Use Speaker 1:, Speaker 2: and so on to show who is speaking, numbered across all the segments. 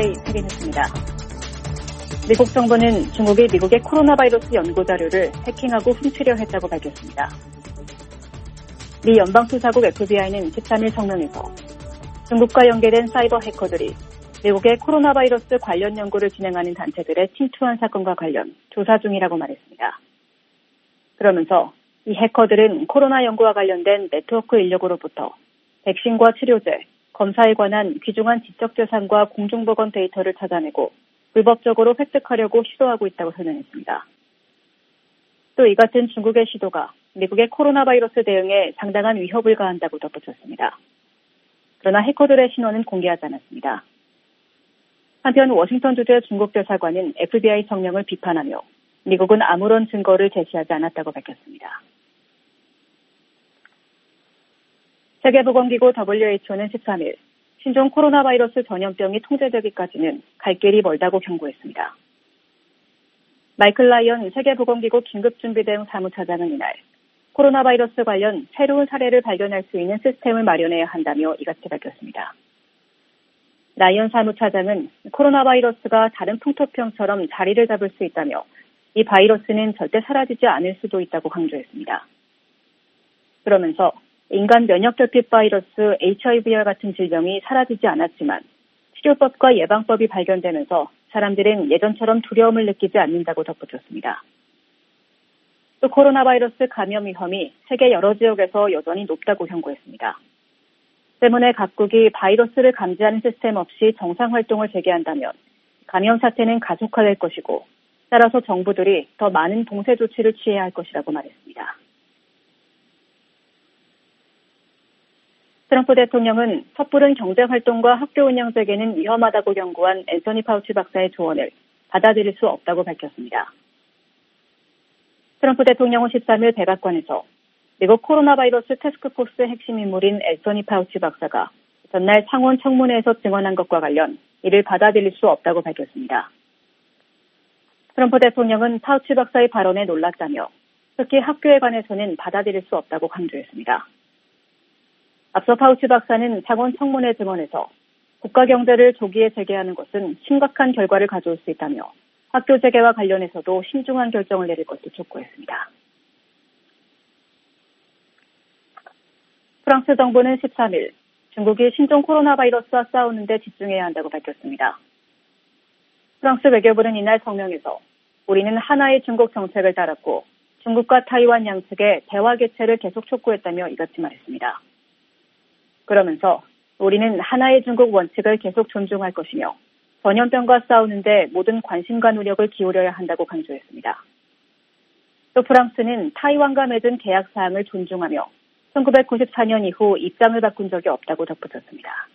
Speaker 1: VOA 세계뉴스입니다. 미국 정부는 중국이 미국의 코로나 바이러스 연구 자료를 해킹하고 훔치려 했다고 밝혔습니다. 미 연방수사국 FBI는 13일 성명에서 중국과 연계된 사이버 해커들이 미국의 코로나 바이러스 관련 연구를 진행하는 단체들에 침투한 사건과 관련 조사 중이라고 말했습니다. 그러면서 이 해커들은 코로나 연구와 관련된 네트워크 인력으로부터 백신과 치료제, 검사에 관한 귀중한 지적재산과 공중보건 데이터를 찾아내고 불법적으로 획득하려고 시도하고 있다고 설명했습니다. 또 이 같은 중국의 시도가 미국의 코로나 바이러스 대응에 상당한 위협을 가한다고 덧붙였습니다. 그러나 해커들의 신원은 공개하지 않았습니다. 한편 워싱턴 주재 중국 대사관은 FBI 성명을 비판하며 미국은 아무런 증거를 제시하지 않았다고 밝혔습니다. 세계보건기구 WHO는 13일 신종 코로나 바이러스 전염병이 통제되기까지는 갈 길이 멀다고 경고했습니다. 마이클 라이언 세계보건기구 긴급준비대응 사무차장은 이날 코로나 바이러스 관련 새로운 사례를 발견할 수 있는 시스템을 마련해야 한다며 이같이 밝혔습니다. 라이언 사무차장은 코로나 바이러스가 다른 풍토병처럼 자리를 잡을 수 있다며 이 바이러스는 절대 사라지지 않을 수도 있다고 강조했습니다. 그러면서 인간 면역결핍 바이러스 HIV와 같은 질병이 사라지지 않았지만 치료법과 예방법이 발견되면서 사람들은 예전처럼 두려움을 느끼지 않는다고 덧붙였습니다. 또 코로나 바이러스 감염 위험이 세계 여러 지역에서 여전히 높다고 경고했습니다. 때문에 각국이 바이러스를 감지하는 시스템 없이 정상 활동을 재개한다면 감염 사태는 가속화될 것이고 따라서 정부들이 더 많은 봉쇄 조치를 취해야 할 것이라고 말했습니다. 트럼프 대통령은 섣부른 경제활동과 학교 운영 재개는 위험하다고 경고한 앤서니 파우치 박사의 조언을 받아들일 수 없다고 밝혔습니다. 트럼프 대통령은 13일 백악관에서 미국 코로나 바이러스 태스크포스 핵심 인물인 앤서니 파우치 박사가 전날 상원 청문회에서 증언한 것과 관련 이를 받아들일 수 없다고 밝혔습니다. 트럼프 대통령은 파우치 박사의 발언에 놀랐다며 특히 학교에 관해서는 받아들일 수 없다고 강조했습니다. 앞서 파우치 박사는 상원 청문회 증언에서 국가 경제를 조기에 재개하는 것은 심각한 결과를 가져올 수 있다며 학교 재개와 관련해서도 신중한 결정을 내릴 것도 촉구했습니다. 프랑스 정부는 13일 중국이 신종 코로나 바이러스와 싸우는 데 집중해야 한다고 밝혔습니다. 프랑스 외교부는 이날 성명에서 우리는 하나의 중국 정책을 따랐고 중국과 타이완 양측의 대화 개최를 계속 촉구했다며 이같이 말했습니다. 그러면서 우리는 하나의 중국 원칙을 계속 존중할 것이며 전염병과 싸우는데 모든 관심과 노력을 기울여야 한다고 강조했습니다. 또 프랑스는 타이완과 맺은 계약 사항을 존중하며 1994년 이후 입장을 바꾼 적이 없다고 덧붙였습니다.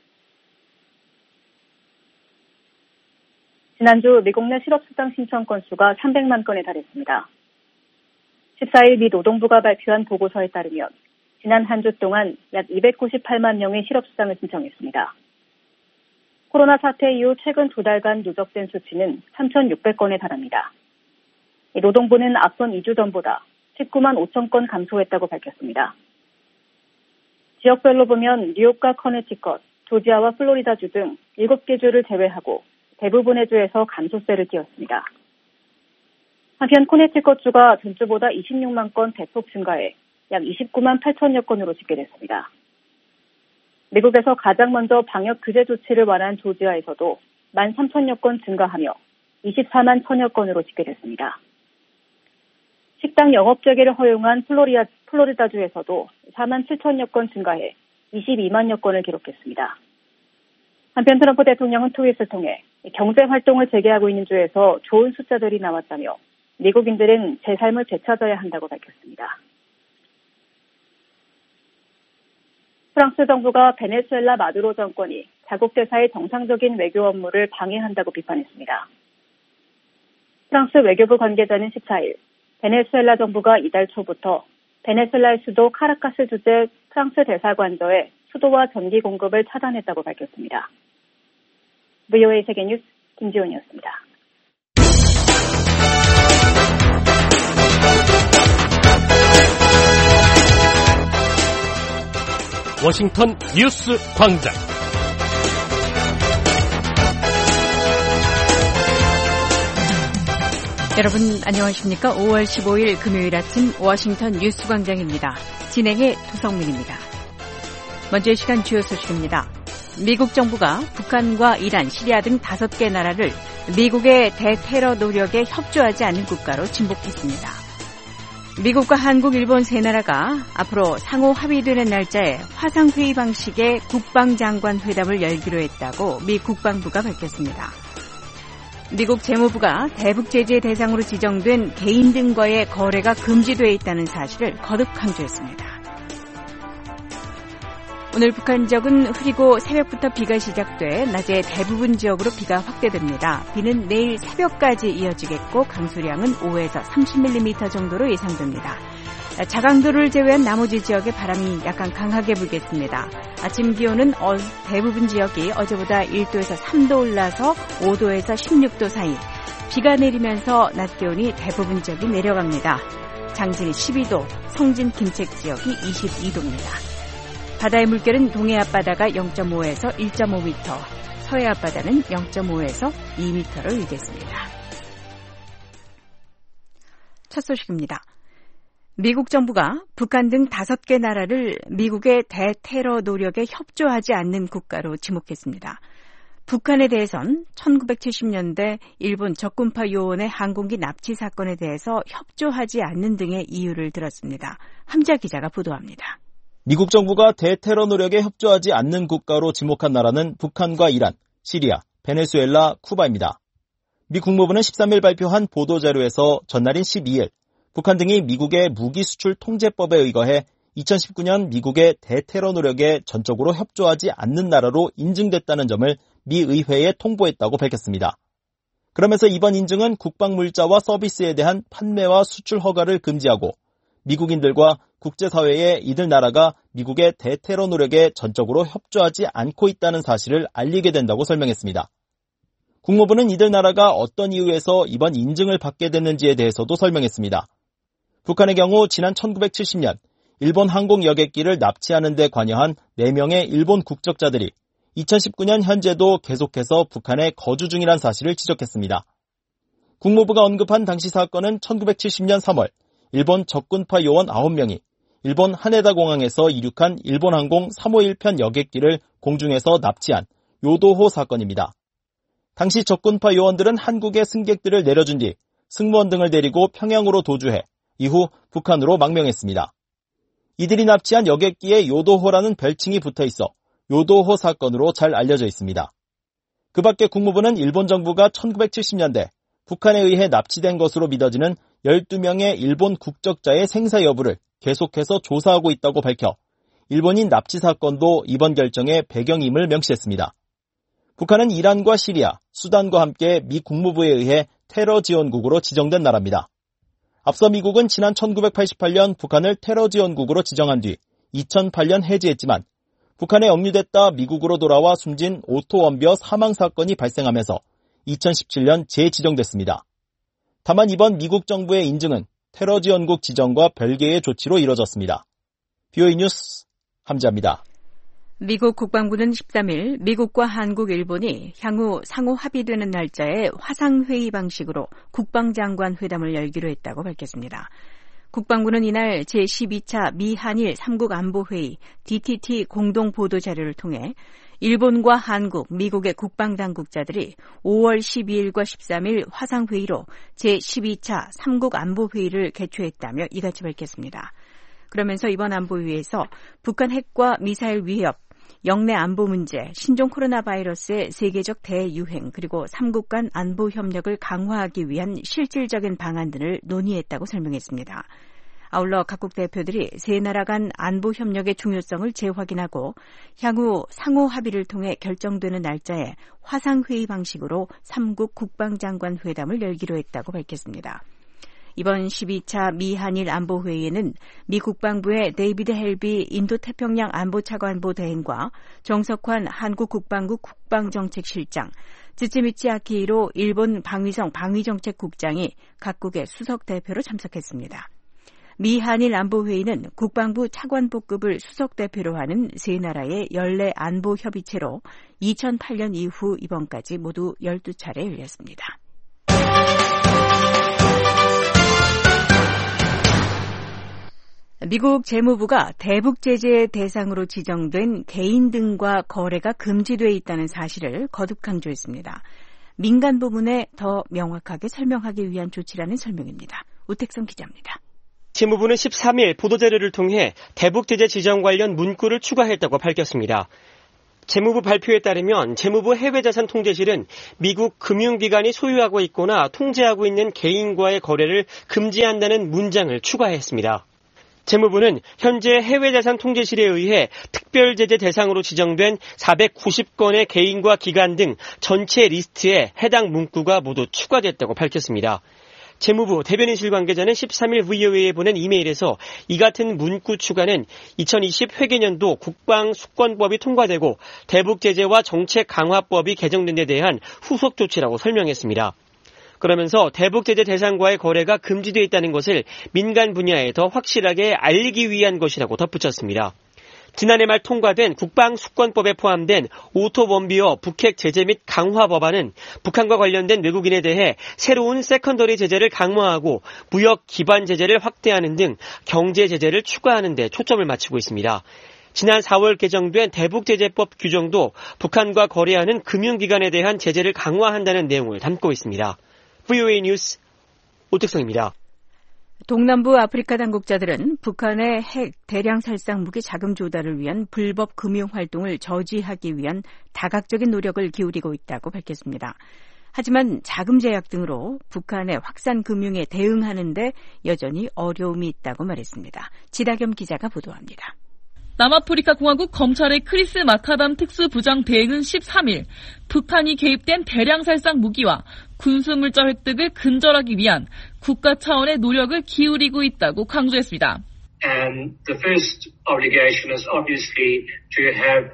Speaker 1: 지난주 미국 내 실업수당 신청 건수가 300만 건에 달했습니다. 14일 미 노동부가 발표한 보고서에 따르면 지난 한 주 동안 약 298만 명이 실업수당을 신청했습니다. 코로나 사태 이후 최근 2달간 누적된 수치는 3,600건에 달합니다. 노동부는 앞선 2주 전보다 19만 5천 건 감소했다고 밝혔습니다. 지역별로 보면 뉴욕과 커네티컷, 조지아와 플로리다주 등 7개 주를 제외하고 대부분의 주에서 감소세를 띄었습니다. 한편 커네티컷주가 전주보다 26만 건 대폭 증가해 약 29만 8천여 건으로 집계됐습니다. 미국에서 가장 먼저 방역 규제 조치를 완화한 조지아에서도 1만 3천여 건 증가하며 24만 1천여 건으로 집계됐습니다. 식당 영업 재개를 허용한 플로리다주에서도 4만 7천여 건 증가해 22만여 건을 기록했습니다. 한편 트럼프 대통령은 트윗을 통해 경제 활동을 재개하고 있는 주에서 좋은 숫자들이 나왔다며 미국인들은 제 삶을 되찾아야 한다고 밝혔습니다. 프랑스 정부가 베네수엘라 마두로 정권이 자국 대사의 정상적인 외교 업무를 방해한다고 비판했습니다. 프랑스 외교부 관계자는 14일 베네수엘라 정부가 이달 초부터 베네수엘라의 수도 카라카스 주재 프랑스 대사관저의 수도와 전기 공급을 차단했다고 밝혔습니다. VOA 세계뉴스 김지훈이었습니다.
Speaker 2: 워싱턴 뉴스 광장. 여러분 안녕하십니까? 5월 15일 금요일 아침 워싱턴 뉴스광장입니다. 진행의 도성민입니다. 먼저 이 시간 주요 소식입니다. 미국 정부가 북한과 이란, 시리아 등 5개 나라를 미국의 대테러 노력에 협조하지 않는 국가로 진복했습니다. 미국과 한국, 일본 세 나라가 앞으로 상호 합의되는 날짜에 화상회의 방식의 국방장관 회담을 열기로 했다고 미 국방부가 밝혔습니다. 미국 재무부가 대북 제재 대상으로 지정된 개인 등과의 거래가 금지되어 있다는 사실을 거듭 강조했습니다. 오늘 북한 지역은 흐리고 새벽부터 비가 시작돼 낮에 대부분 지역으로 비가 확대됩니다. 비는 내일 새벽까지 이어지겠고 강수량은 5에서 30mm 정도로 예상됩니다. 자강도를 제외한 나머지 지역에 바람이 약간 강하게 불겠습니다. 아침 기온은 대부분 지역이 어제보다 1도에서 3도 올라서 5도에서 16도 사이, 비가 내리면서 낮 기온이 대부분 지역이 내려갑니다. 장진이 12도, 성진 김책 지역이 22도입니다. 바다의 물결은 동해 앞바다가 0.5에서 1.5m, 서해 앞바다는 0.5에서 2m로 일겠습니다. 첫 소식입니다. 미국 정부가 북한 등 5개 나라를 미국의 대테러 노력에 협조하지 않는 국가로 지목했습니다. 북한에 대해선 1970년대 일본 적군파 요원의 항공기 납치 사건에 대해서 협조하지 않는 등의 이유를 들었습니다. 함자 기자가 보도합니다.
Speaker 3: 미국 정부가 대테러 노력에 협조하지 않는 국가로 지목한 나라는 북한과 이란, 시리아, 베네수엘라, 쿠바입니다. 미 국무부는 13일 발표한 보도자료에서 전날인 12일 북한 등이 미국의 무기 수출 통제법에 의거해 2019년 미국의 대테러 노력에 전적으로 협조하지 않는 나라로 인증됐다는 점을 미 의회에 통보했다고 밝혔습니다. 그러면서 이번 인증은 국방물자와 서비스에 대한 판매와 수출 허가를 금지하고 미국인들과 국제사회에 이들 나라가 미국의 대테러 노력에 전적으로 협조하지 않고 있다는 사실을 알리게 된다고 설명했습니다. 국무부는 이들 나라가 어떤 이유에서 이번 인증을 받게 됐는지에 대해서도 설명했습니다. 북한의 경우 지난 1970년 일본 항공 여객기를 납치하는 데 관여한 4명의 일본 국적자들이 2019년 현재도 계속해서 북한에 거주 중이란 사실을 지적했습니다. 국무부가 언급한 당시 사건은 1970년 3월 일본 적군파 요원 9명이 일본 하네다 공항에서 이륙한 일본 항공 351편 여객기를 공중에서 납치한 요도호 사건입니다. 당시 적군파 요원들은 한국의 승객들을 내려준 뒤 승무원 등을 데리고 평양으로 도주해 이후 북한으로 망명했습니다. 이들이 납치한 여객기에 요도호라는 별칭이 붙어있어 요도호 사건으로 잘 알려져 있습니다. 그 밖에 국무부는 일본 정부가 1970년대 북한에 의해 납치된 것으로 믿어지는 12명의 일본 국적자의 생사 여부를 계속해서 조사하고 있다고 밝혀 일본인 납치 사건도 이번 결정의 배경임을 명시했습니다. 북한은 이란과 시리아, 수단과 함께 미 국무부에 의해 테러 지원국으로 지정된 나라입니다. 앞서 미국은 지난 1988년 북한을 테러 지원국으로 지정한 뒤 2008년 해지했지만 북한에 억류됐다 미국으로 돌아와 숨진 오토 원비어 사망 사건이 발생하면서 2017년 재지정됐습니다. 다만 이번 미국 정부의 인증은 테러 지원국 지정과 별개의 조치로 이뤄졌습니다. BOE 뉴스 함자입니다.
Speaker 2: 미국 국방부는 13일 미국과 한국, 일본이 향후 상호 합의되는 날짜에 화상회의 방식으로 국방장관 회담을 열기로 했다고 밝혔습니다. 국방부는 이날 제12차 미한일 3국 안보회의 DTT 공동보도자료를 통해 일본과 한국, 미국의 국방당국자들이 5월 12일과 13일 화상회의로 제12차 3국 안보회의를 개최했다며 이같이 밝혔습니다. 그러면서 이번 안보회의에서 북한 핵과 미사일 위협, 영내 안보 문제, 신종 코로나 바이러스의 세계적 대유행, 그리고 3국 간 안보 협력을 강화하기 위한 실질적인 방안 등을 논의했다고 설명했습니다. 아울러 각국 대표들이 세 나라 간 안보 협력의 중요성을 재확인하고 향후 상호 합의를 통해 결정되는 날짜에 화상회의 방식으로 3국 국방장관 회담을 열기로 했다고 밝혔습니다. 이번 12차 미한일 안보회의에는 미 국방부의 데이비드 헬비 인도태평양 안보차관보 대행과 정석환 한국 국방부 국방정책실장, 츠츠미치 아키히로 일본 방위성 방위정책국장이 각국의 수석 대표로 참석했습니다. 미한일 안보회의는 국방부 차관보급을 수석 대표로 하는 세 나라의 연례 안보협의체로 2008년 이후 이번까지 모두 12차례 열렸습니다. 미국 재무부가 대북 제재 대상으로 지정된 개인 등과 거래가 금지돼 있다는 사실을 거듭 강조했습니다. 민간 부문에 더 명확하게 설명하기 위한 조치라는 설명입니다. 우택성 기자입니다.
Speaker 4: 재무부는 13일 보도자료를 통해 대북 제재 지정 관련 문구를 추가했다고 밝혔습니다. 재무부 발표에 따르면 재무부 해외자산 통제실은 미국 금융기관이 소유하고 있거나 통제하고 있는 개인과의 거래를 금지한다는 문장을 추가했습니다. 재무부는 현재 해외자산 통제실에 의해 특별제재 대상으로 지정된 490건의 개인과 기관 등 전체 리스트에 해당 문구가 모두 추가됐다고 밝혔습니다. 재무부 대변인실 관계자는 13일 VOA에 보낸 이메일에서 이 같은 문구 추가는 2020 회계년도 국방수권법이 통과되고 대북제재와 정책강화법이 개정된 데 대한 후속 조치라고 설명했습니다. 그러면서 대북제재 대상과의 거래가 금지되어 있다는 것을 민간 분야에 더 확실하게 알리기 위한 것이라고 덧붙였습니다. 지난해 말 통과된 국방수권법에 포함된 오토원비어 북핵 제재 및 강화 법안은 북한과 관련된 외국인에 대해 새로운 세컨더리 제재를 강화하고 무역 기반 제재를 확대하는 등 경제 제재를 추가하는 데 초점을 맞추고 있습니다. 지난 4월 개정된 대북제재법 규정도 북한과 거래하는 금융기관에 대한 제재를 강화한다는 내용을 담고 있습니다. VOA 뉴스 오택성입니다.
Speaker 2: 동남부 아프리카 당국자들은 북한의 핵 대량 살상 무기 자금 조달을 위한 불법 금융 활동을 저지하기 위한 다각적인 노력을 기울이고 있다고 밝혔습니다. 하지만 자금 제약 등으로 북한의 확산 금융에 대응하는 데 여전히 어려움이 있다고 말했습니다. 지다겸 기자가 보도합니다.
Speaker 5: 남아프리카 공화국 검찰의 크리스 마카담 특수부장 대행은 13일 북한이 개입된 대량 살상 무기와 군수물자 획득을 근절하기 위한 국가 차원의 노력을 기울이고 있다고 강조했습니다.
Speaker 6: And the first obligation is obviously to have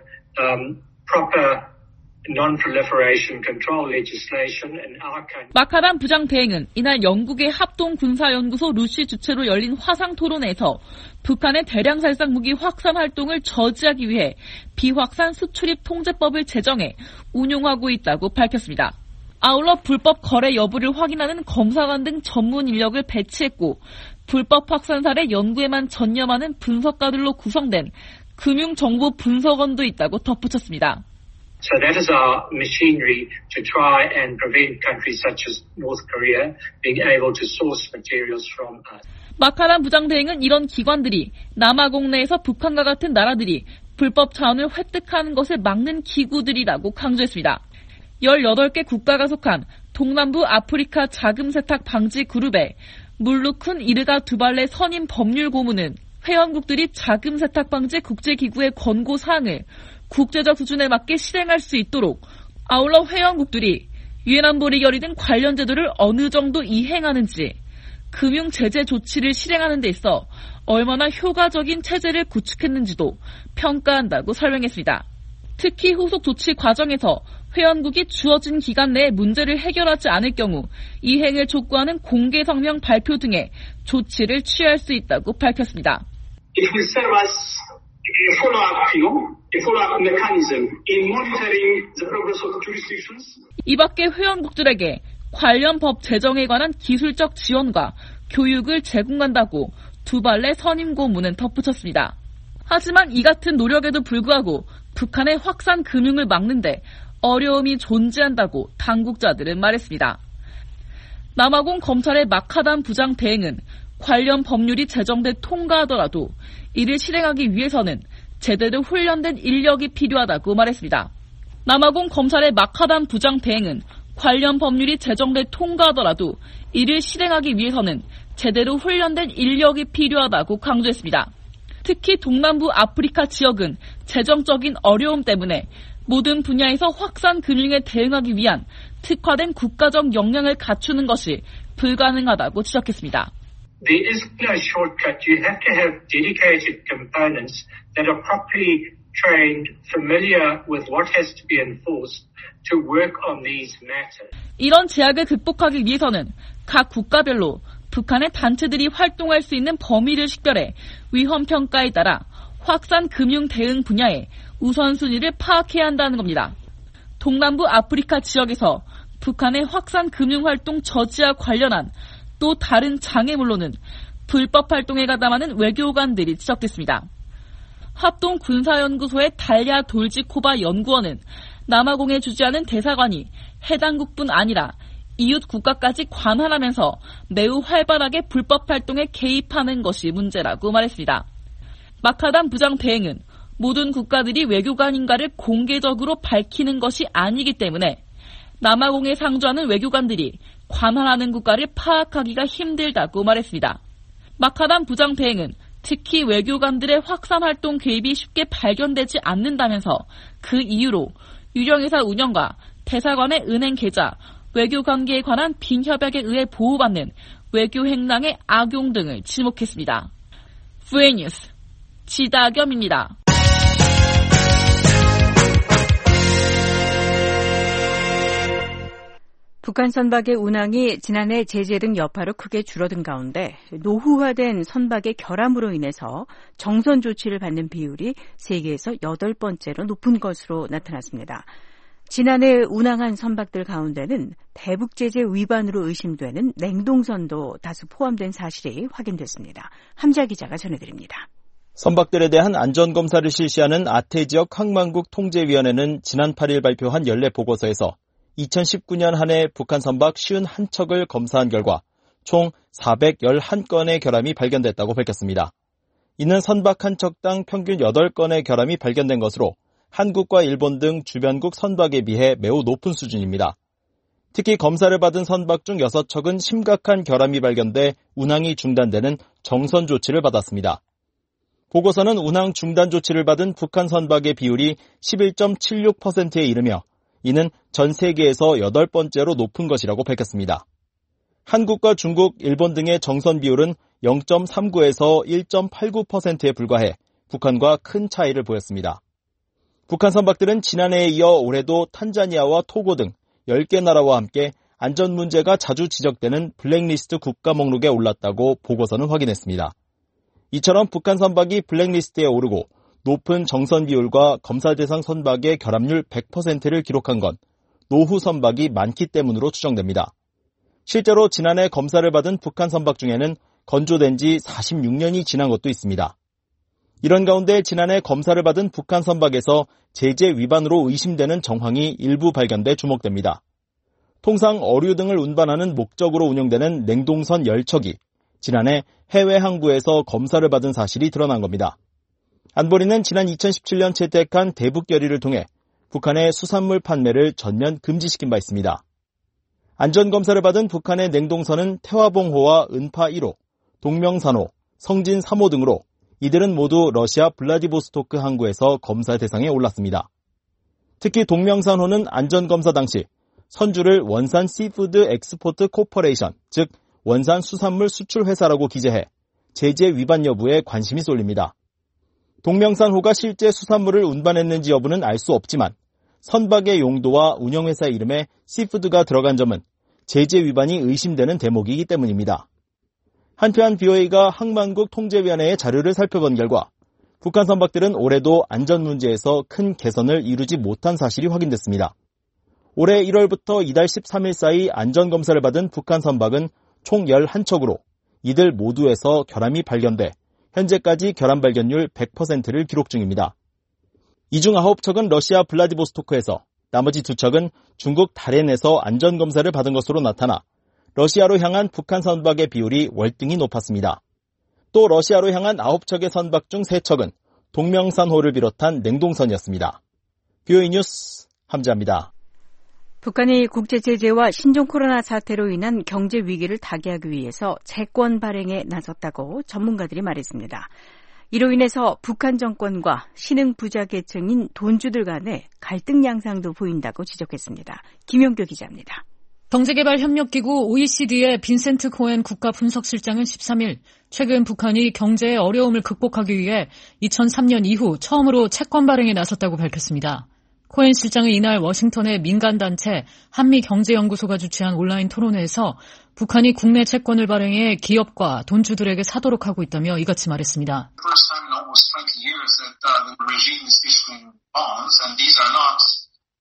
Speaker 6: proper non-proliferation control legislation in our country.
Speaker 5: 마카담 부장 대행은 이날 영국의 합동군사연구소 루시 주최로 열린 화상 토론에서 북한의 대량 살상 무기 확산 활동을 저지하기 위해 비확산 수출입 통제법을 제정해 운용하고 있다고 밝혔습니다. 아울러 불법 거래 여부를 확인하는 검사관 등 전문 인력을 배치했고 불법 확산 사례 연구에만 전념하는 분석가들로 구성된 금융정보 분석원도 있다고 덧붙였습니다.
Speaker 6: So that is our machinery to try and prevent countries such as North Korea being able to source materials from us.
Speaker 5: 마카람 부장 대행은 이런 기관들이 남아공 내에서 북한과 같은 나라들이 불법 자원을 획득하는 것을 막는 기구들이라고 강조했습니다. 18개 국가가 속한 동남부 아프리카 자금 세탁 방지 그룹의 물루큰 이르가 두발레 선임 법률 고문은 회원국들이 자금 세탁 방지 국제기구의 권고 사항을 국제적 수준에 맞게 실행할 수 있도록 아울러 회원국들이 유엔 안보리 결의 등 관련 제도를 어느 정도 이행하는지 금융 제재 조치를 실행하는 데 있어 얼마나 효과적인 체제를 구축했는지도 평가한다고 설명했습니다. 특히 후속 조치 과정에서 회원국이 주어진 기간 내에 문제를 해결하지 않을 경우 이행을 촉구하는 공개 성명 발표 등의 조치를 취할 수 있다고 밝혔습니다.
Speaker 6: It will serve us a follow-up mechanism in monitoring the progress of jurisdictions.
Speaker 5: 이 밖에 회원국들에게 관련 법 제정에 관한 기술적 지원과 교육을 제공한다고 두발레 선임 고문은 덧붙였습니다. 하지만 이 같은 노력에도 불구하고 북한의 확산 금융을 막는데 어려움이 존재한다고 당국자들은 말했습니다. 남아공 검찰의 마카담 부장 대행은 관련 법률이 제정돼 통과하더라도 이를 실행하기 위해서는 제대로 훈련된 인력이 필요하다고 말했습니다. 남아공 검찰의 마카담 부장 대행은 관련 법률이 제정돼 통과하더라도 이를 실행하기 위해서는 제대로 훈련된 인력이 필요하다고 강조했습니다. 특히 동남부 아프리카 지역은 재정적인 어려움 때문에 모든 분야에서 확산 금융에 대응하기 위한 특화된 국가적 역량을 갖추는 것이 불가능하다고 지적했습니다.
Speaker 6: There is no shortcut. You have to have dedicated components that are properly trained, familiar with what has to be enforced to work on these matters.
Speaker 5: 이런 제약을 극복하기 위해서는 각 국가별로 북한의 단체들이 활동할 수 있는 범위를 식별해 위험 평가에 따라 확산 금융 대응 분야에 우선순위를 파악해야 한다는 겁니다. 동남부 아프리카 지역에서 북한의 확산 금융 활동 저지와 관련한 또 다른 장애물로는 불법 활동에 가담하는 외교관들이 지적됐습니다. 합동 군사연구소의 달랴 돌지코바 연구원은 남아공에 주재하는 대사관이 해당국뿐 아니라 이웃 국가까지 관할하면서 매우 활발하게 불법 활동에 개입하는 것이 문제라고 말했습니다. 마카담 부장 대행은 모든 국가들이 외교관인가를 공개적으로 밝히는 것이 아니기 때문에 남아공에 상주하는 외교관들이 관할하는 국가를 파악하기가 힘들다고 말했습니다. 마카담 부장 대행은 특히 외교관들의 확산활동 개입이 쉽게 발견되지 않는다면서 그 이유로 유령회사 운영과 대사관의 은행 계좌, 외교관계에 관한 빈협약에 의해 보호받는 외교행랑의 악용 등을 지목했습니다. VN뉴스 지다겸입니다.
Speaker 2: 북한 선박의 운항이 지난해 제재 등 여파로 크게 줄어든 가운데 노후화된 선박의 결함으로 인해서 정선 조치를 받는 비율이 세계에서 8번째로 높은 것으로 나타났습니다. 지난해 운항한 선박들 가운데는 대북 제재 위반으로 의심되는 냉동선도 다수 포함된 사실이 확인됐습니다. 함자 기자가 전해드립니다.
Speaker 3: 선박들에 대한 안전검사를 실시하는 아태지역 항만국 통제위원회는 지난 8일 발표한 연례 보고서에서 2019년 한 해 북한 선박 51척을 검사한 결과 총 411건의 결함이 발견됐다고 밝혔습니다. 이는 선박 한 척당 평균 8건의 결함이 발견된 것으로 한국과 일본 등 주변국 선박에 비해 매우 높은 수준입니다. 특히 검사를 받은 선박 중 6척은 심각한 결함이 발견돼 운항이 중단되는 정선 조치를 받았습니다. 보고서는 운항 중단 조치를 받은 북한 선박의 비율이 11.76%에 이르며 이는 전 세계에서 8번째로 높은 것이라고 밝혔습니다. 한국과 중국, 일본 등의 정선 비율은 0.39에서 1.89%에 불과해 북한과 큰 차이를 보였습니다. 북한 선박들은 지난해에 이어 올해도 탄자니아와 토고 등 10개 나라와 함께 안전 문제가 자주 지적되는 블랙리스트 국가 목록에 올랐다고 보고서는 확인했습니다. 이처럼 북한 선박이 블랙리스트에 오르고 높은 정선 비율과 검사 대상 선박의 결함률 100%를 기록한 건 노후 선박이 많기 때문으로 추정됩니다. 실제로 지난해 검사를 받은 북한 선박 중에는 건조된 지 46년이 지난 것도 있습니다. 이런 가운데 지난해 검사를 받은 북한 선박에서 제재 위반으로 의심되는 정황이 일부 발견돼 주목됩니다. 통상 어류 등을 운반하는 목적으로 운영되는 냉동선 10척이 지난해 해외 항구에서 검사를 받은 사실이 드러난 겁니다. 안보리는 지난 2017년 채택한 대북 결의를 통해 북한의 수산물 판매를 전면 금지시킨 바 있습니다. 안전검사를 받은 북한의 냉동선은 태화봉호와 은파 1호, 동명산호, 성진 3호 등으로 이들은 모두 러시아 블라디보스토크 항구에서 검사 대상에 올랐습니다. 특히 동명산호는 안전검사 당시 선주를 원산 시푸드 엑스포트 코퍼레이션, 즉 원산 수산물 수출 회사라고 기재해 제재 위반 여부에 관심이 쏠립니다. 동명산호가 실제 수산물을 운반했는지 여부는 알 수 없지만 선박의 용도와 운영회사 이름에 시푸드가 들어간 점은 제재 위반이 의심되는 대목이기 때문입니다. 한편 BOA가 항만국 통제위원회의 자료를 살펴본 결과 북한 선박들은 올해도 안전 문제에서 큰 개선을 이루지 못한 사실이 확인됐습니다. 올해 1월부터 이달 13일 사이 안전검사를 받은 북한 선박은 총 11척으로 이들 모두에서 결함이 발견돼 현재까지 결함 발견률 100%를 기록 중입니다. 이 중 9척은 러시아 블라디보스토크에서, 나머지 2척은 중국 다롄에서 안전검사를 받은 것으로 나타나 러시아로 향한 북한 선박의 비율이 월등히 높았습니다. 또 러시아로 향한 9척의 선박 중 3척은 동명산호를 비롯한 냉동선이었습니다. BOA 뉴스 함자입니다.
Speaker 2: 북한이 국제 제재와 신종 코로나 사태로 인한 경제 위기를 타개하기 위해서 채권 발행에 나섰다고 전문가들이 말했습니다. 이로 인해서 북한 정권과 신흥 부자 계층인 돈주들 간의 갈등 양상도 보인다고 지적했습니다. 김용교 기자입니다.
Speaker 7: 경제개발협력기구 OECD의 빈센트 코엔 국가분석실장은 13일 최근 북한이 경제의 어려움을 극복하기 위해 2003년 이후 처음으로 채권 발행에 나섰다고 밝혔습니다. 코엔 실장은 이날 워싱턴의 민간단체 한미경제연구소가 주최한 온라인 토론회에서 북한이 국내 채권을 발행해 기업과 돈주들에게 사도록 하고 있다며 이같이 말했습니다.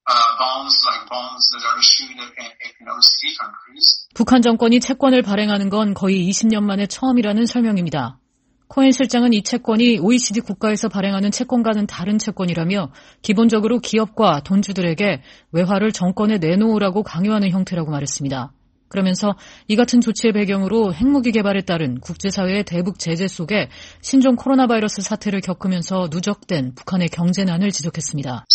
Speaker 7: 북한 정권이 채권을 발행하는 건 거의 20년 만에 처음이라는 설명입니다. 코엔 실장은 이 채권이 OECD 국가에서 발행하는 채권과는 다른 채권이라며 기본적으로 기업과 돈주들에게 외화를 정권에 내놓으라고 강요하는 형태라고 말했습니다. 그러면서 이 같은 조치의 배경으로 핵무기 개발에 따른 국제사회의 대북 제재 속에 신종 코로나 바이러스 사태를 겪으면서 누적된 북한의 경제난을 지적했습니다.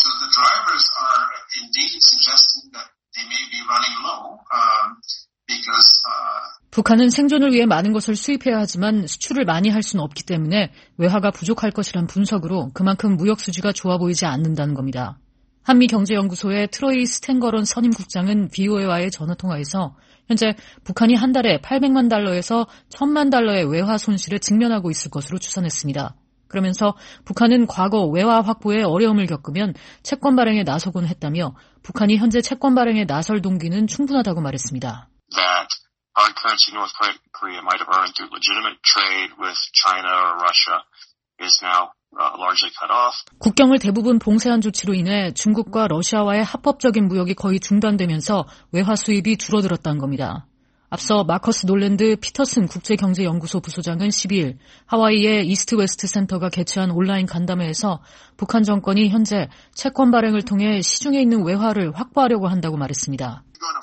Speaker 7: 북한은 생존을 위해 많은 것을 수입해야 하지만 수출을 많이 할 수는 없기 때문에 외화가 부족할 것이란 분석으로 그만큼 무역 수지가 좋아 보이지 않는다는 겁니다. 한미경제연구소의 트로이 스탠거런 선임국장은 VOA와의 전화통화에서 현재 북한이 한 달에 800만 달러에서 1000만 달러의 외화 손실에 직면하고 있을 것으로 추산했습니다. 그러면서 북한은 과거 외화 확보에 어려움을 겪으면 채권 발행에 나서곤 했다며 북한이 현재 채권 발행에 나설 동기는 충분하다고 말했습니다.
Speaker 8: Hard currency North Korea might have earned through legitimate trade with China or Russia is now largely cut off.
Speaker 7: 국경을 대부분 봉쇄한 조치로 인해 중국과 러시아와의 합법적인 무역이 거의 중단되면서 외화 수입이 줄어들었다는 겁니다. 앞서 마커스 놀랜드 피터슨 국제경제연구소 부소장은 12일 하와이의 이스트 웨스트 센터가 개최한 온라인 간담회에서 북한 정권이 현재 채권 발행을 통해 시중에 있는 외화를 확보하려고 한다고 말했습니다.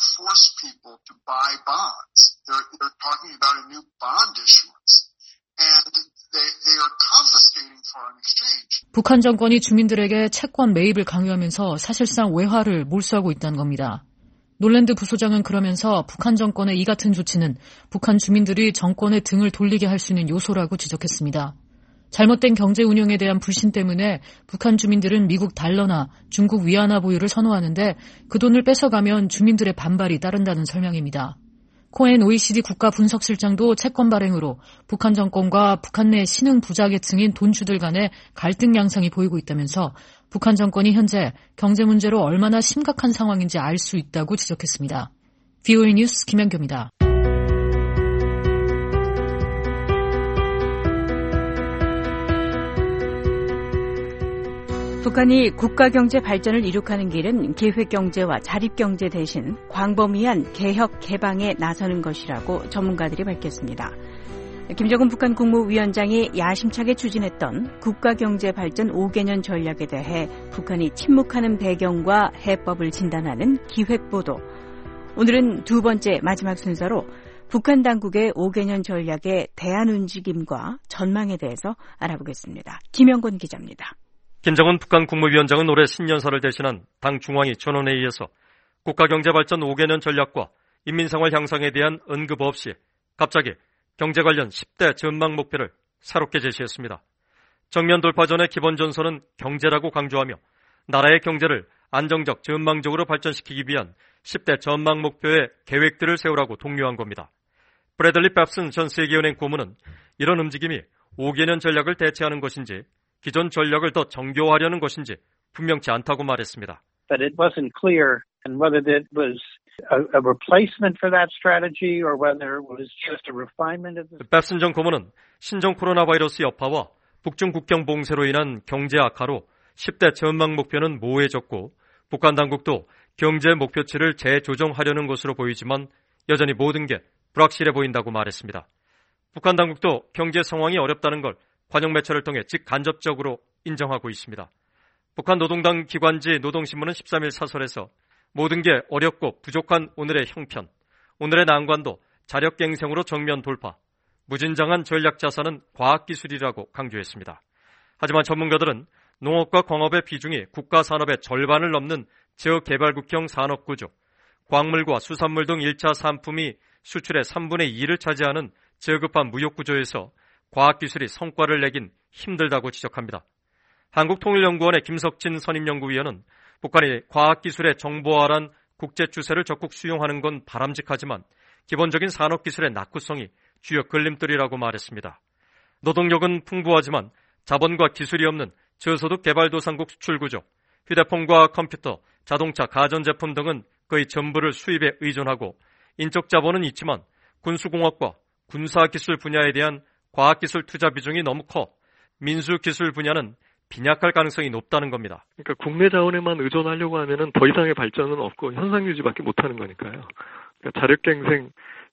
Speaker 7: 북한 정권이 주민들에게 채권 매입을 강요하면서 사실상 외화를 몰수하고 있다는 겁니다. 놀랜드 부소장은 그러면서 북한 정권의 이 같은 조치는 북한 주민들이 정권의 등을 돌리게 할 수 있는 요소라고 지적했습니다. 잘못된 경제 운영에 대한 불신 때문에 북한 주민들은 미국 달러나 중국 위안화 보유를 선호하는데 그 돈을 뺏어가면 주민들의 반발이 따른다는 설명입니다. 코엔 OECD 국가 분석실장도 채권 발행으로 북한 정권과 북한 내 신흥 부자 계층인 돈주들 간의 갈등 양상이 보이고 있다면서 북한 정권이 현재 경제 문제로 얼마나 심각한 상황인지 알 수 있다고 지적했습니다. VOA 뉴스 김현교입니다.
Speaker 2: 북한이 국가경제 발전을 이룩하는 길은 계획경제와 자립경제 대신 광범위한 개혁 개방에 나서는 것이라고 전문가들이 밝혔습니다. 김정은 북한 국무위원장이 야심차게 추진했던 국가경제 발전 5개년 전략에 대해 북한이 침묵하는 배경과 해법을 진단하는 기획보도. 오늘은 두 번째 마지막 순서로 북한 당국의 5개년 전략의 대안 움직임과 전망에 대해서 알아보겠습니다. 김영곤 기자입니다.
Speaker 9: 김정은 북한 국무위원장은 올해 신년사를 대신한 당 중앙위 전원회의에서 국가경제발전 5개년 전략과 인민생활 향상에 대한 언급 없이 갑자기 경제 관련 10대 전망 목표를 새롭게 제시했습니다. 정면 돌파 전의 기본 전선은 경제라고 강조하며 나라의 경제를 안정적 전망적으로 발전시키기 위한 10대 전망 목표의 계획들을 세우라고 독려한 겁니다. 브래들리 펩슨 전 세계은행 고문은 이런 움직임이 5개년 전략을 대체하는 것인지 기존 전략을 더 정교화하려는 것인지 분명치 않다고 말했습니다.
Speaker 10: But it wasn't clear and whether it was a replacement for that strategy or whether it was just a refinement of the...
Speaker 9: 펩슨 전 고문은 신종 코로나 바이러스 여파와 북중 국경 봉쇄로 인한 경제 악화로 10대 전망 목표는 모호해졌고 북한 당국도 경제 목표치를 재조정하려는 것으로 보이지만 여전히 모든 게 불확실해 보인다고 말했습니다. 북한 당국도 경제 상황이 어렵다는 걸 관영 매체를 통해 직간접적으로 인정하고 있습니다. 북한 노동당 기관지 노동신문은 13일 사설에서 모든 게 어렵고 부족한 오늘의 형편, 오늘의 난관도 자력갱생으로 정면 돌파, 무진장한 전략 자산은 과학기술이라고 강조했습니다. 하지만 전문가들은 농업과 광업의 비중이 국가 산업의 절반을 넘는 저개발국형 산업구조, 광물과 수산물 등 1차 산품이 수출의 3분의 2를 차지하는 저급한 무역구조에서 과학기술이 성과를 내긴 힘들다고 지적합니다. 한국통일연구원의 김석진 선임연구위원은 북한이 과학기술의 정보화란 국제추세를 적극 수용하는 건 바람직하지만 기본적인 산업기술의 낙후성이 주요 걸림돌이라고 말했습니다. 노동력은 풍부하지만 자본과 기술이 없는 저소득 개발도상국 수출구조, 휴대폰과 컴퓨터, 자동차, 가전제품 등은 거의 전부를 수입에 의존하고 인적 자본은 있지만 군수공학과 군사기술 분야에 대한 과학기술 투자 비중이 너무 커 민수기술 분야는 빈약할 가능성이 높다는 겁니다.
Speaker 11: 그러니까 국내 자원에만 의존하려고 하면은 더 이상의 발전은 없고 현상 유지밖에 못하는 거니까요. 그러니까 자력갱생,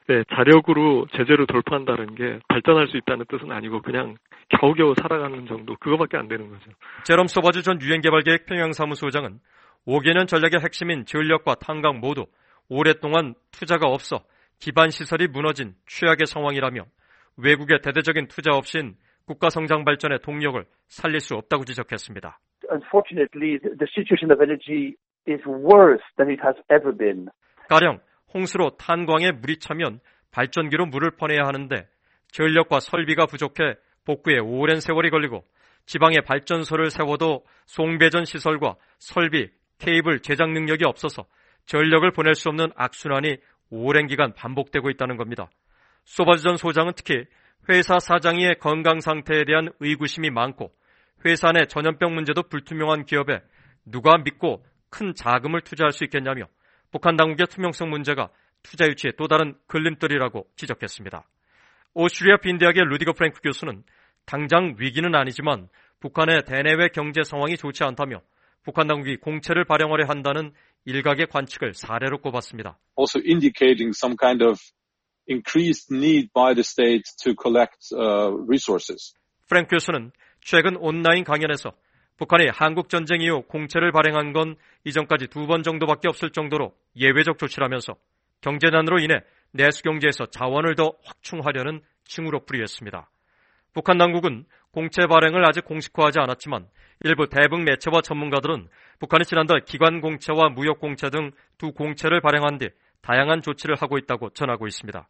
Speaker 11: 자력으로 제재로 돌파한다는 게 발전할 수 있다는 뜻은 아니고 그냥 겨우겨우 살아가는 정도, 그거밖에 안 되는 거죠.
Speaker 9: 제롬 소바주 전 유엔개발계획 평양사무소장은 5개년 전략의 핵심인 전력과 탄광 모두 오랫동안 투자가 없어 기반 시설이 무너진 최악의 상황이라며 외국의 대대적인 투자 없인 국가 성장 발전의 동력을 살릴 수 없다고 지적했습니다.
Speaker 12: Unfortunately, the situation of energy is worse than it has ever been.
Speaker 9: 가령 홍수로 탄광에 물이 차면 발전기로 물을 퍼내야 하는데 전력과 설비가 부족해 복구에 오랜 세월이 걸리고 지방에 발전소를 세워도 송배전 시설과 설비, 케이블 제작 능력이 없어서 전력을 보낼 수 없는 악순환이 오랜 기간 반복되고 있다는 겁니다. 소바주 전 소장은 특히 회사 사장의 건강 상태에 대한 의구심이 많고 회사 내 전염병 문제도 불투명한 기업에 누가 믿고 큰 자금을 투자할 수 있겠냐며 북한 당국의 투명성 문제가 투자 유치의 또 다른 걸림돌이라고 지적했습니다. 오스트리아 빈대학의 루디거 프랭크 교수는 당장 위기는 아니지만 북한의 대내외 경제 상황이 좋지 않다며 북한 당국이 공채를 발행하려 한다는 일각의 관측을 사례로 꼽았습니다.
Speaker 13: Also indicating some kind of increased need by the state to collect resources.
Speaker 9: 프랭크 교수는 최근 온라인 강연에서 북한이 한국 전쟁 이후 공채를 발행한 건 이전까지 2번 정도밖에 없을 정도로 예외적 조치라면서 경제난으로 인해 내수 경제에서 자원을 더 확충하려는 징후로 풀이했습니다. 북한 당국은 공채 발행을 아직 공식화하지 않았지만 일부 대북 매체와 전문가들은 북한이 지난달 기관 공채와 무역 공채 등 두 공채를 발행한 뒤 다양한 조치를 하고 있다고 전하고 있습니다.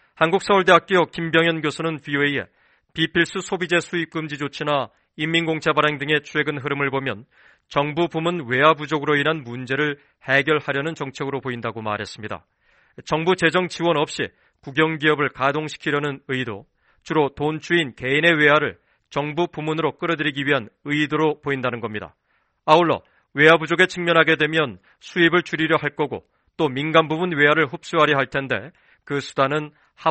Speaker 9: 한국서울대학교 김병현 교수는 VOA에 비필수 소비재 수입 금지 조치나 인민공채 발행 등의 최근 흐름을 보면 정부 부문 외화 부족으로 인한 문제를 해결하려는 정책으로 보인다고 말했습니다. 정부 재정 지원 없이 국영기업을 가동시키려는 의도, 주로 돈주인 개인의 외화를 정부 부문으로 끌어들이기 위한 의도로 보인다는 겁니다. 아울러 외화 부족에 직면하게 되면 수입을 줄이려 할 거고 또 민간 부분 외화를 흡수하려 할 텐데 그 수단은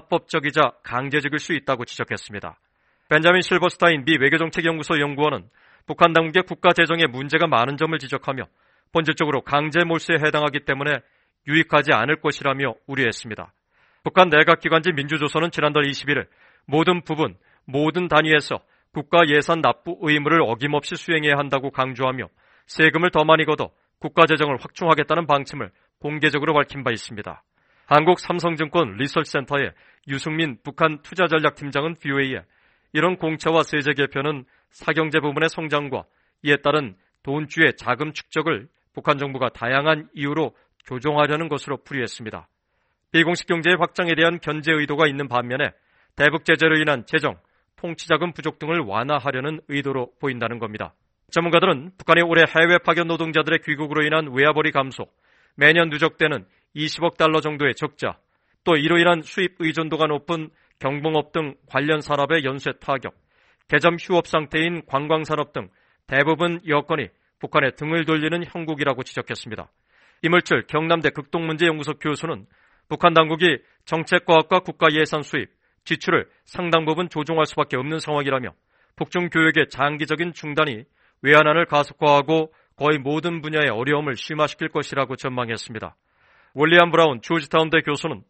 Speaker 9: 합법적이자 강제적일 수 있다고 지적했습니다. 벤자민 실버스타인 미 외교정책연구소 연구원은 북한 당국의 국가 재정에 문제가 많은 점을 지적하며 본질적으로 강제 몰수에 해당하기 때문에 유익하지 않을 것이라며 우려했습니다. 북한 내각기관지 민주조선은 지난달 21일 모든 부분, 모든 단위에서 국가 예산 납부 의무를 어김없이 수행해야 한다고 강조하며 세금을 더 많이 걷어 국가 재정을 확충하겠다는 방침을 공개적으로 밝힌 바 있습니다. 한국 삼성증권 리서치센터의 유승민 북한 투자전략팀장은 VOA에 이런 공채와 세제 개편은 사경제 부문의 성장과 이에 따른 돈주의 자금 축적을 북한 정부가 다양한 이유로 조종하려는 것으로 풀이했습니다. 비공식 경제의 확장에 대한 견제 의도가 있는 반면에 대북 제재로 인한 재정, 통치자금 부족 등을 완화하려는 의도로 보인다는 겁니다. 전문가들은 북한이 올해 해외 파견 노동자들의 귀국으로 인한 외화벌이 감소, 매년 누적되는 20억 달러 정도의 적자, 또 이로 인한 수입 의존도가 높은 경공업 등 관련 산업의 연쇄 타격, 개점 휴업 상태인 관광산업 등 대부분 여건이 북한에 등을 돌리는 형국이라고 지적했습니다. 이물철 경남대 극동문제연구소 교수는 북한 당국이 정책과학과 국가 예산 수입, 지출을 상당 부분 조종할 수밖에 없는 상황이라며 북중 교역의 장기적인 중단이 외환난을 가속화하고 거의 모든 분야의 어려움을 심화시킬 것이라고 전망했습니다. 월리안 브라운 조지타운대 교수는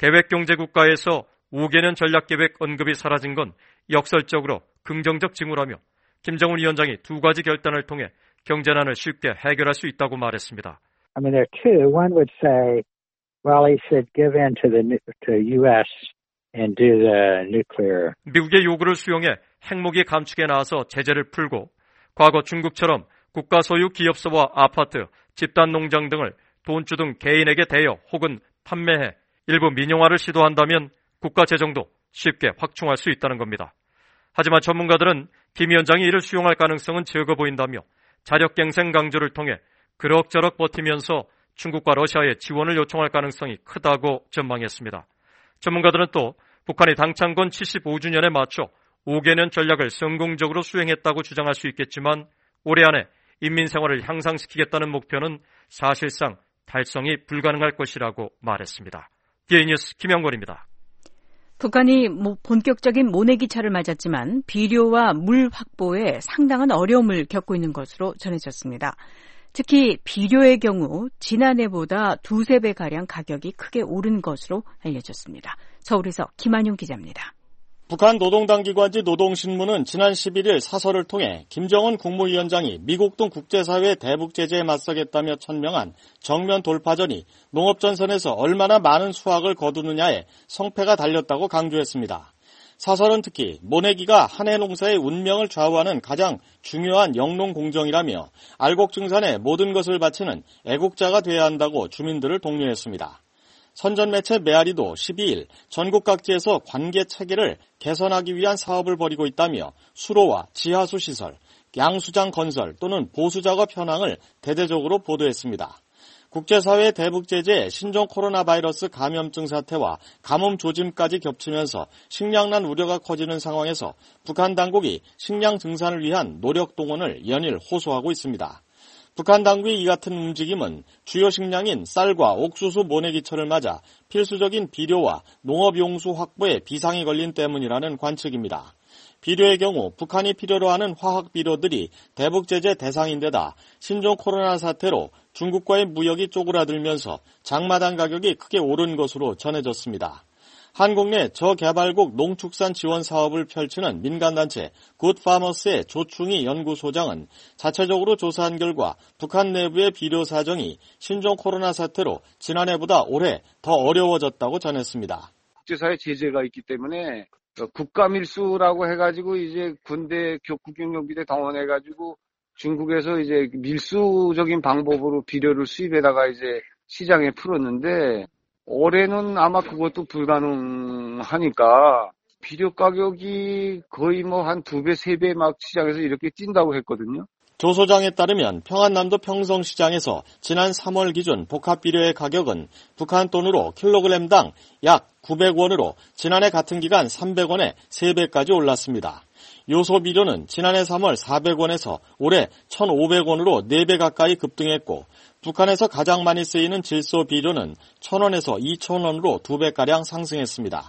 Speaker 9: 계획경제국가에서 5개년 전략계획 언급이 사라진 건 역설적으로 긍정적 징후라며 김정은 위원장이 두 가지 결단을 통해 경제난을 쉽게 해결할 수 있다고 말했습니다.
Speaker 10: I mean, there are two. One would say, well, he should give in to U.S. and do the nuclear.
Speaker 9: 미국의 요구를 수용해 핵무기 감축에 나와서 제재를 풀고 과거 중국처럼 국가 소유 기업소와 아파트, 집단 농장 등을 돈주 등 개인에게 대여 혹은 판매해 일부 민영화를 시도한다면 국가 재정도 쉽게 확충할 수 있다는 겁니다. 하지만 전문가들은 김 위원장이 이를 수용할 가능성은 적어 보인다며 자력갱생 강조를 통해 그럭저럭 버티면서 중국과 러시아의 지원을 요청할 가능성이 크다고 전망했습니다. 전문가들은 또 북한이 당창건 75주년에 맞춰 5개년 전략을 성공적으로 수행했다고 주장할 수 있겠지만 올해 안에 인민생활을 향상시키겠다는 목표는 사실상 달성이 불가능할 것이라고 말했습니다. DA 뉴스 김영걸입니다.
Speaker 2: 북한이 본격적인 모내기철을 맞았지만 비료와 물 확보에 상당한 어려움을 겪고 있는 것으로 전해졌습니다. 특히 비료의 경우 지난해보다 2~3배가량 가격이 크게 오른 것으로 알려졌습니다. 서울에서 김한용 기자입니다.
Speaker 14: 북한 노동당기관지 노동신문은 지난 11일 사설을 통해 김정은 국무위원장이 미국 등 국제사회 대북 제재에 맞서겠다며 천명한 정면 돌파전이 농업전선에서 얼마나 많은 수확을 거두느냐에 성패가 달렸다고 강조했습니다. 사설은 특히 모내기가 한 해 농사의 운명을 좌우하는 가장 중요한 영농공정이라며 알곡증산에 모든 것을 바치는 애국자가 돼야 한다고 주민들을 독려했습니다. 선전매체 메아리도 12일 전국 각지에서 관계 체계를 개선하기 위한 사업을 벌이고 있다며 수로와 지하수 시설, 양수장 건설 또는 보수작업 현황을 대대적으로 보도했습니다. 국제사회 대북 제재, 신종 코로나 바이러스 감염증 사태와 가뭄 조짐까지 겹치면서 식량난 우려가 커지는 상황에서 북한 당국이 식량 증산을 위한 노력 동원을 연일 호소하고 있습니다. 북한 당국의 이 같은 움직임은 주요 식량인 쌀과 옥수수 모내기철을 맞아 필수적인 비료와 농업용수 확보에 비상이 걸린 때문이라는 관측입니다. 비료의 경우 북한이 필요로 하는 화학비료들이 대북 제재 대상인데다 신종 코로나 사태로 중국과의 무역이 쪼그라들면서 장마당 가격이 크게 오른 것으로 전해졌습니다. 한국 내 저개발국 농축산 지원 사업을 펼치는 민간단체 굿파머스의 조충희 연구소장은 자체적으로 조사한 결과 북한 내부의 비료 사정이 신종 코로나 사태로 지난해보다 올해 더 어려워졌다고 전했습니다.
Speaker 15: 국제사회 제재가 있기 때문에 국가밀수라고 해가지고 이제 군대 국경용비대 동원해가지고 중국에서 이제 밀수적인 방법으로 비료를 수입해다가 이제 시장에 풀었는데 올해는 아마 그것도 불가능하니까 비료 가격이 거의 한 2배, 3배 막 시장에서 이렇게 뛴다고 했거든요.
Speaker 14: 조 소장에 따르면 평안남도 평성시장에서 지난 3월 기준 복합비료의 가격은 북한 돈으로 킬로그램당 약 900원으로 지난해 같은 기간 300원에 3배까지 올랐습니다. 요소비료는 지난해 3월 400원에서 올해 1,500원으로 4배 가까이 급등했고 북한에서 가장 많이 쓰이는 질소비료는 1,000원에서 2,000원으로 2배가량 상승했습니다.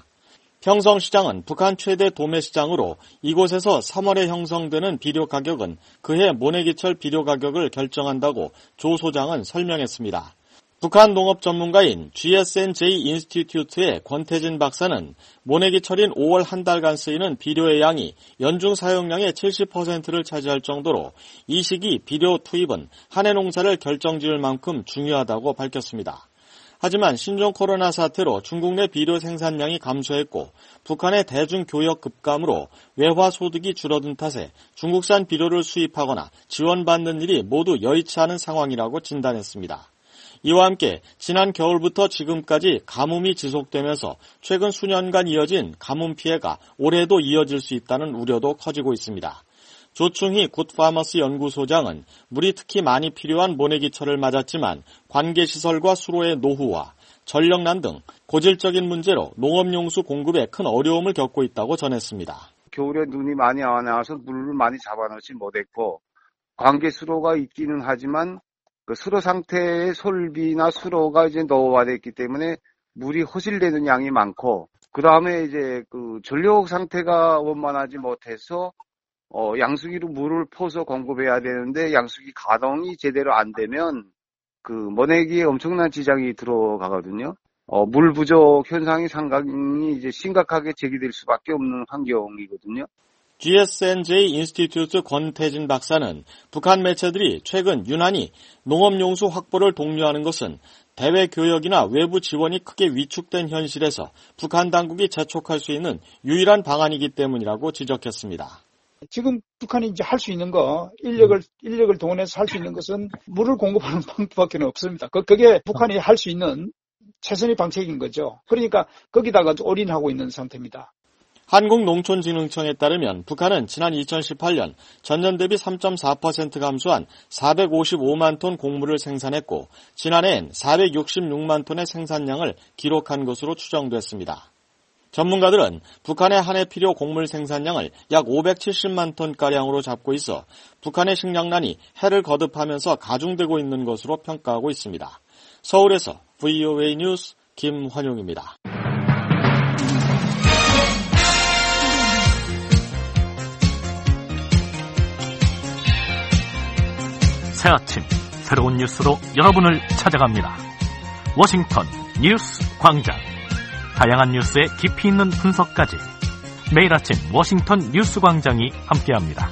Speaker 14: 평성시장은 북한 최대 도매시장으로 이곳에서 3월에 형성되는 비료 가격은 그해 모내기철 비료 가격을 결정한다고 조 소장은 설명했습니다. 북한 농업 전문가인 GSNJ 인스티튜트의 권태진 박사는 모내기철인 5월 한 달간 쓰이는 비료의 양이 연중 사용량의 70%를 차지할 정도로 이 시기 비료 투입은 한 해 농사를 결정지을 만큼 중요하다고 밝혔습니다. 하지만 신종 코로나 사태로 중국 내 비료 생산량이 감소했고 북한의 대중교역 급감으로 외화 소득이 줄어든 탓에 중국산 비료를 수입하거나 지원받는 일이 모두 여의치 않은 상황이라고 진단했습니다. 이와 함께 지난 겨울부터 지금까지 가뭄이 지속되면서 최근 수년간 이어진 가뭄 피해가 올해도 이어질 수 있다는 우려도 커지고 있습니다. 조충희 굿파머스 연구소장은 물이 특히 많이 필요한 모내기철을 맞았지만 관계시설과 수로의 노후화, 전력난 등 고질적인 문제로 농업용수 공급에 큰 어려움을 겪고 있다고 전했습니다.
Speaker 15: 겨울에 눈이 많이 안 와서 물을 많이 잡아놓지 못했고 관계수로가 있기는 하지만 그 수로 상태의 솔비나 수로가 이제 노후화됐기 때문에 물이 허실되는 양이 많고 그 다음에 이제 그 전력 상태가 원만하지 못해서 양수기로 물을 퍼서 공급해야 되는데 양수기 가동이 제대로 안 되면 그 모내기에 엄청난 지장이 들어가거든요. 물 부족 현상이 상당히 이제 심각하게 제기될 수밖에 없는 환경이거든요.
Speaker 14: GSNJ 인스티튜트 권태진 박사는 북한 매체들이 최근 유난히 농업용수 확보를 독려하는 것은 대외 교역이나 외부 지원이 크게 위축된 현실에서 북한 당국이 재촉할 수 있는 유일한 방안이기 때문이라고 지적했습니다.
Speaker 16: 지금 북한이 이제 할 수 있는 거, 인력을 동원해서 할 수 있는 것은 물을 공급하는 방법밖에 없습니다. 그게 북한이 할 수 있는 최선의 방책인 거죠. 그러니까 거기다가 올인하고 있는 상태입니다.
Speaker 14: 한국농촌진흥청에 따르면 북한은 지난 2018년 전년 대비 3.4% 감소한 455만 톤 곡물을 생산했고 지난해엔 466만 톤의 생산량을 기록한 것으로 추정됐습니다. 전문가들은 북한의 한 해 필요 곡물 생산량을 약 570만 톤가량으로 잡고 있어 북한의 식량난이 해를 거듭하면서 가중되고 있는 것으로 평가하고 있습니다. 서울에서 VOA 뉴스 김환용입니다.
Speaker 17: 새 아침 새로운 뉴스로 여러분을 찾아갑니다. 워싱턴 뉴스 광장. 다양한 뉴스의 깊이 있는 분석까지 매일 아침 워싱턴 뉴스 광장이 함께합니다.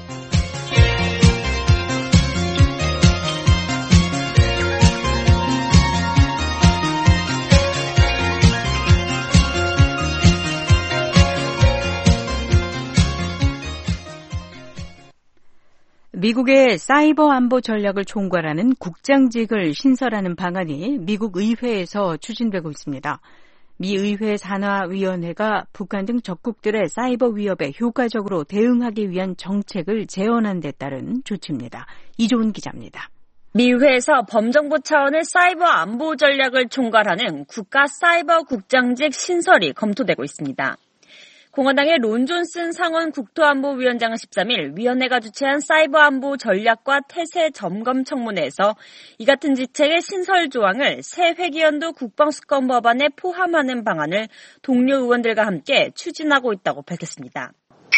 Speaker 2: 미국의 사이버 안보 전략을 총괄하는 국장직을 신설하는 방안이 미국 의회에서 추진되고 있습니다. 미 의회 산하위원회가 북한 등 적국들의 사이버 위협에 효과적으로 대응하기 위한 정책을 제언한 데 따른 조치입니다. 이조은 기자입니다.
Speaker 18: 미 의회에서 범정부 차원의 사이버 안보 전략을 총괄하는 국가 사이버 국장직 신설이 검토되고 있습니다. 공화당의 론 존슨 상원 국토안보위원장은 13일 위원회가 주최한 사이버 안보 전략과 태세 점검 청문회에서 이 같은 지책의 신설 조항을 새 회기연도 국방수권 법안에 포함하는 방안을 동료 의원들과 함께 추진하고 있다고 밝혔습니다.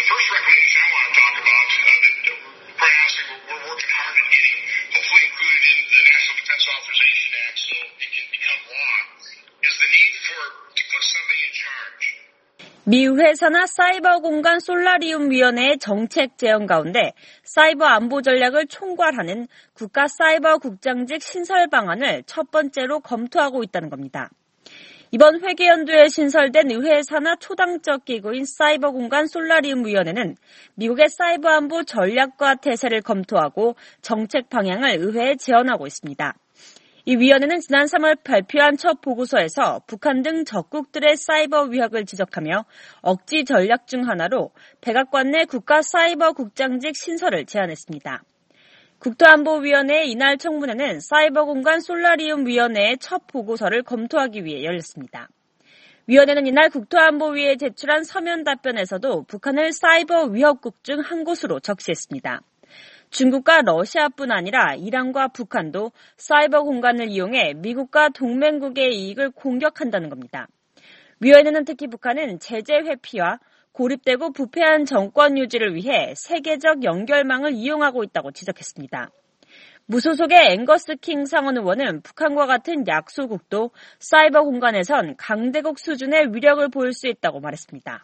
Speaker 18: 미 의회 산하 사이버 공간 솔라리움 위원회의 정책 제언 가운데 사이버 안보 전략을 총괄하는 국가 사이버 국장직 신설 방안을 첫 번째로 검토하고 있다는 겁니다. 이번 회계연도에 신설된 의회 산하 초당적 기구인 사이버 공간 솔라리움 위원회는 미국의 사이버 안보 전략과 태세를 검토하고 정책 방향을 의회에 제언하고 있습니다. 이 위원회는 지난 3월 발표한 첫 보고서에서 북한 등 적국들의 사이버 위협을 지적하며 억지 전략 중 하나로 백악관 내 국가 사이버 국장직 신설을 제안했습니다. 국토안보위원회의 이날 청문회는 사이버 공간 솔라리움 위원회의 첫 보고서를 검토하기 위해 열렸습니다. 위원회는 이날 국토안보위에 제출한 서면 답변에서도 북한을 사이버 위협국 중 한 곳으로 적시했습니다. 중국과 러시아뿐 아니라 이란과 북한도 사이버 공간을 이용해 미국과 동맹국의 이익을 공격한다는 겁니다. 위원회는 특히 북한은 제재 회피와 고립되고 부패한 정권 유지를 위해 세계적 연결망을 이용하고 있다고 지적했습니다. 무소속의 앵거스 킹 상원 의원은 북한과 같은 약소국도 사이버 공간에선 강대국 수준의 위력을 보일 수 있다고 말했습니다.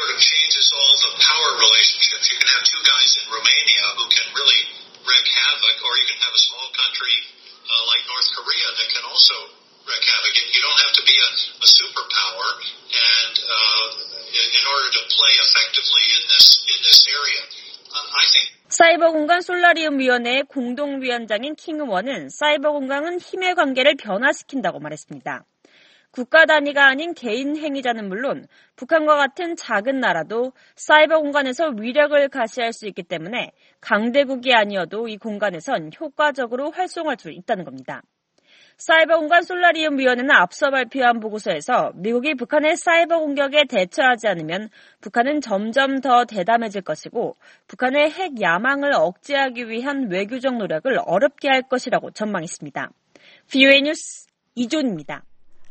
Speaker 18: 사이버 공간 솔라리움 위원회의 공동위원장인 킹 의원은 사이버 공간은 힘의 관계를 변화시킨다고 말했습니다. 국가 단위가 아닌 개인 행위자는 물론 북한과 같은 작은 나라도 사이버 공간에서 위력을 가시할 수 있기 때문에 강대국이 아니어도 이 공간에선 효과적으로 활용할 수 있다는 겁니다. 사이버 공간 솔라리움 위원회는 앞서 발표한 보고서에서 미국이 북한의 사이버 공격에 대처하지 않으면 북한은 점점 더 대담해질 것이고 북한의 핵 야망을 억제하기 위한 외교적 노력을 어렵게 할 것이라고 전망했습니다. VOA 뉴스 이존입니다.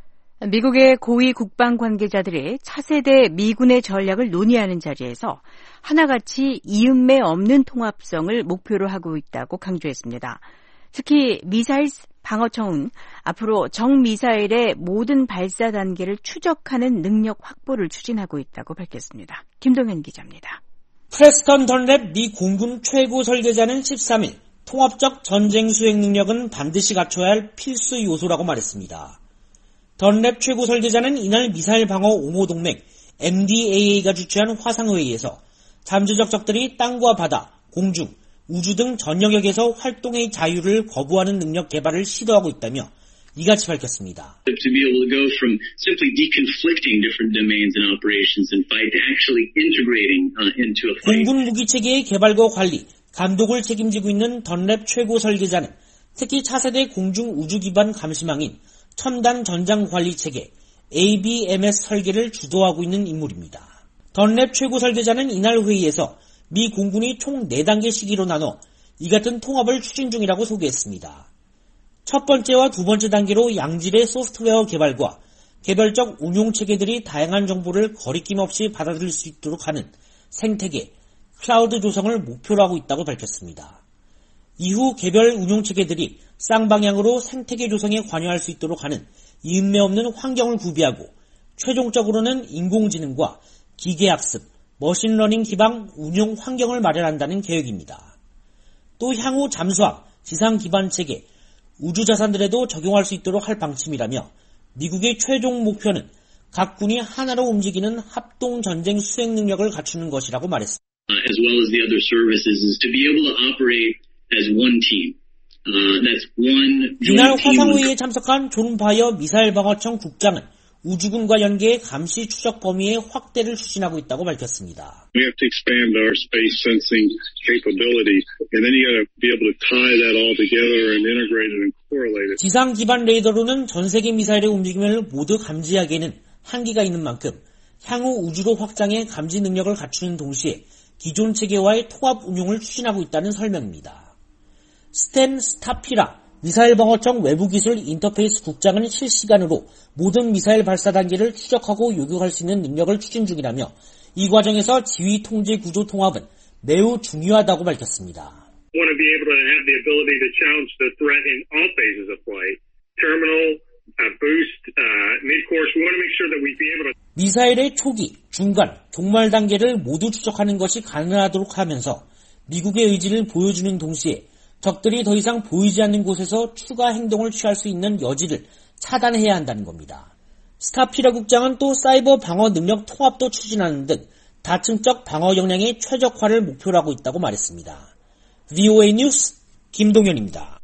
Speaker 2: 미국의 고위 국방 관계자들이 차세대 미군의 전략을 논의하는 자리에서 하나같이 이음매 없는 통합성을 목표로 하고 있다고 강조했습니다. 특히 미사일 방어청은 앞으로 정미사일의 모든 발사 단계를 추적하는 능력 확보를 추진하고 있다고 밝혔습니다. 김동현 기자입니다.
Speaker 19: 프레스턴 던랩 미 공군 최고 설계자는 13일 통합적 전쟁 수행 능력은 반드시 갖춰야 할 필수 요소라고 말했습니다. 던랩 최고 설계자는 이날 미사일 방어 옹호 동맹 MDAA가 주최한 화상회의에서 잠재적 적들이 땅과 바다, 공중, 우주 등 전 영역에서 활동의 자유를 거부하는 능력 개발을 시도하고 있다며 이같이 밝혔습니다.
Speaker 20: To be able to go from simply deconflicting different domains and operations and fight to actually integrating into a fight.
Speaker 19: 공군 무기 체계의 개발과 관리, 감독을 책임지고 있는 던랩 최고 설계자는 특히 차세대 공중 우주 기반 감시망인 첨단 전장 관리 체계 ABMS 설계를 주도하고 있는 인물입니다. 던랩 최고 설계자는 이날 회의에서 미 공군이 총 4단계 시기로 나눠 이 같은 통합을 추진 중이라고 소개했습니다. 첫 번째와 두 번째 단계로 양질의 소프트웨어 개발과 개별적 운용 체계들이 다양한 정보를 거리낌 없이 받아들일 수 있도록 하는 생태계, 클라우드 조성을 목표로 하고 있다고 밝혔습니다. 이후 개별 운용체계들이 쌍방향으로 생태계 조성에 관여할 수 있도록 하는 인내 없는 환경을 구비하고 최종적으로는 인공지능과 기계학습, 머신러닝 기반 운용 환경을 마련한다는 계획입니다. 또 향후 잠수함, 지상 기반 체계, 우주 자산들에도 적용할 수 있도록 할 방침이라며 미국의 최종 목표는 각 군이 하나로 움직이는 합동 전쟁 수행 능력을 갖추는 것이라고 말했습니다.
Speaker 20: As well as the other services is to be able to operate as one team. That's one
Speaker 19: 이날
Speaker 20: joint team.
Speaker 19: 화상회의에 참석한 존 바이어 미사일 방어청 국장은 우주군과 연계해 감시 추적 범위의 확대를 추진하고 있다고 밝혔습니다.
Speaker 21: We have to expand our space sensing capability, and then you got to be able to tie that all together and integrate it and correlate it.
Speaker 19: 지상 기반 레이더로는 전 세계 미사일의 움직임을 모두 감지하기에는 한계가 있는 만큼 향후 우주로 확장해 감지 능력을 갖추는 동시에 기존 체계와의 통합 운용을 추진하고 있다는 설명입니다. 스탠 스타피라 미사일 방어청 외부기술 인터페이스 국장은 실시간으로 모든 미사일 발사 단계를 추적하고 요격할 수 있는 능력을 추진 중이라며 이 과정에서 지휘 통제 구조 통합은 매우 중요하다고 밝혔습니다.
Speaker 21: We want to be able to have the ability to challenge the threat in all phases of flight. Terminal, boost, mid-course. We want to make sure that we be able to
Speaker 19: 미사일의 초기, 중간, 종말 단계를 모두 추적하는 것이 가능하도록 하면서 미국의 의지를 보여주는 동시에 적들이 더 이상 보이지 않는 곳에서 추가 행동을 취할 수 있는 여지를 차단해야 한다는 겁니다. 스타피라 국장은 또 사이버 방어 능력 통합도 추진하는 등 다층적 방어 역량의 최적화를 목표로 하고 있다고 말했습니다. VOA 뉴스 김동현입니다.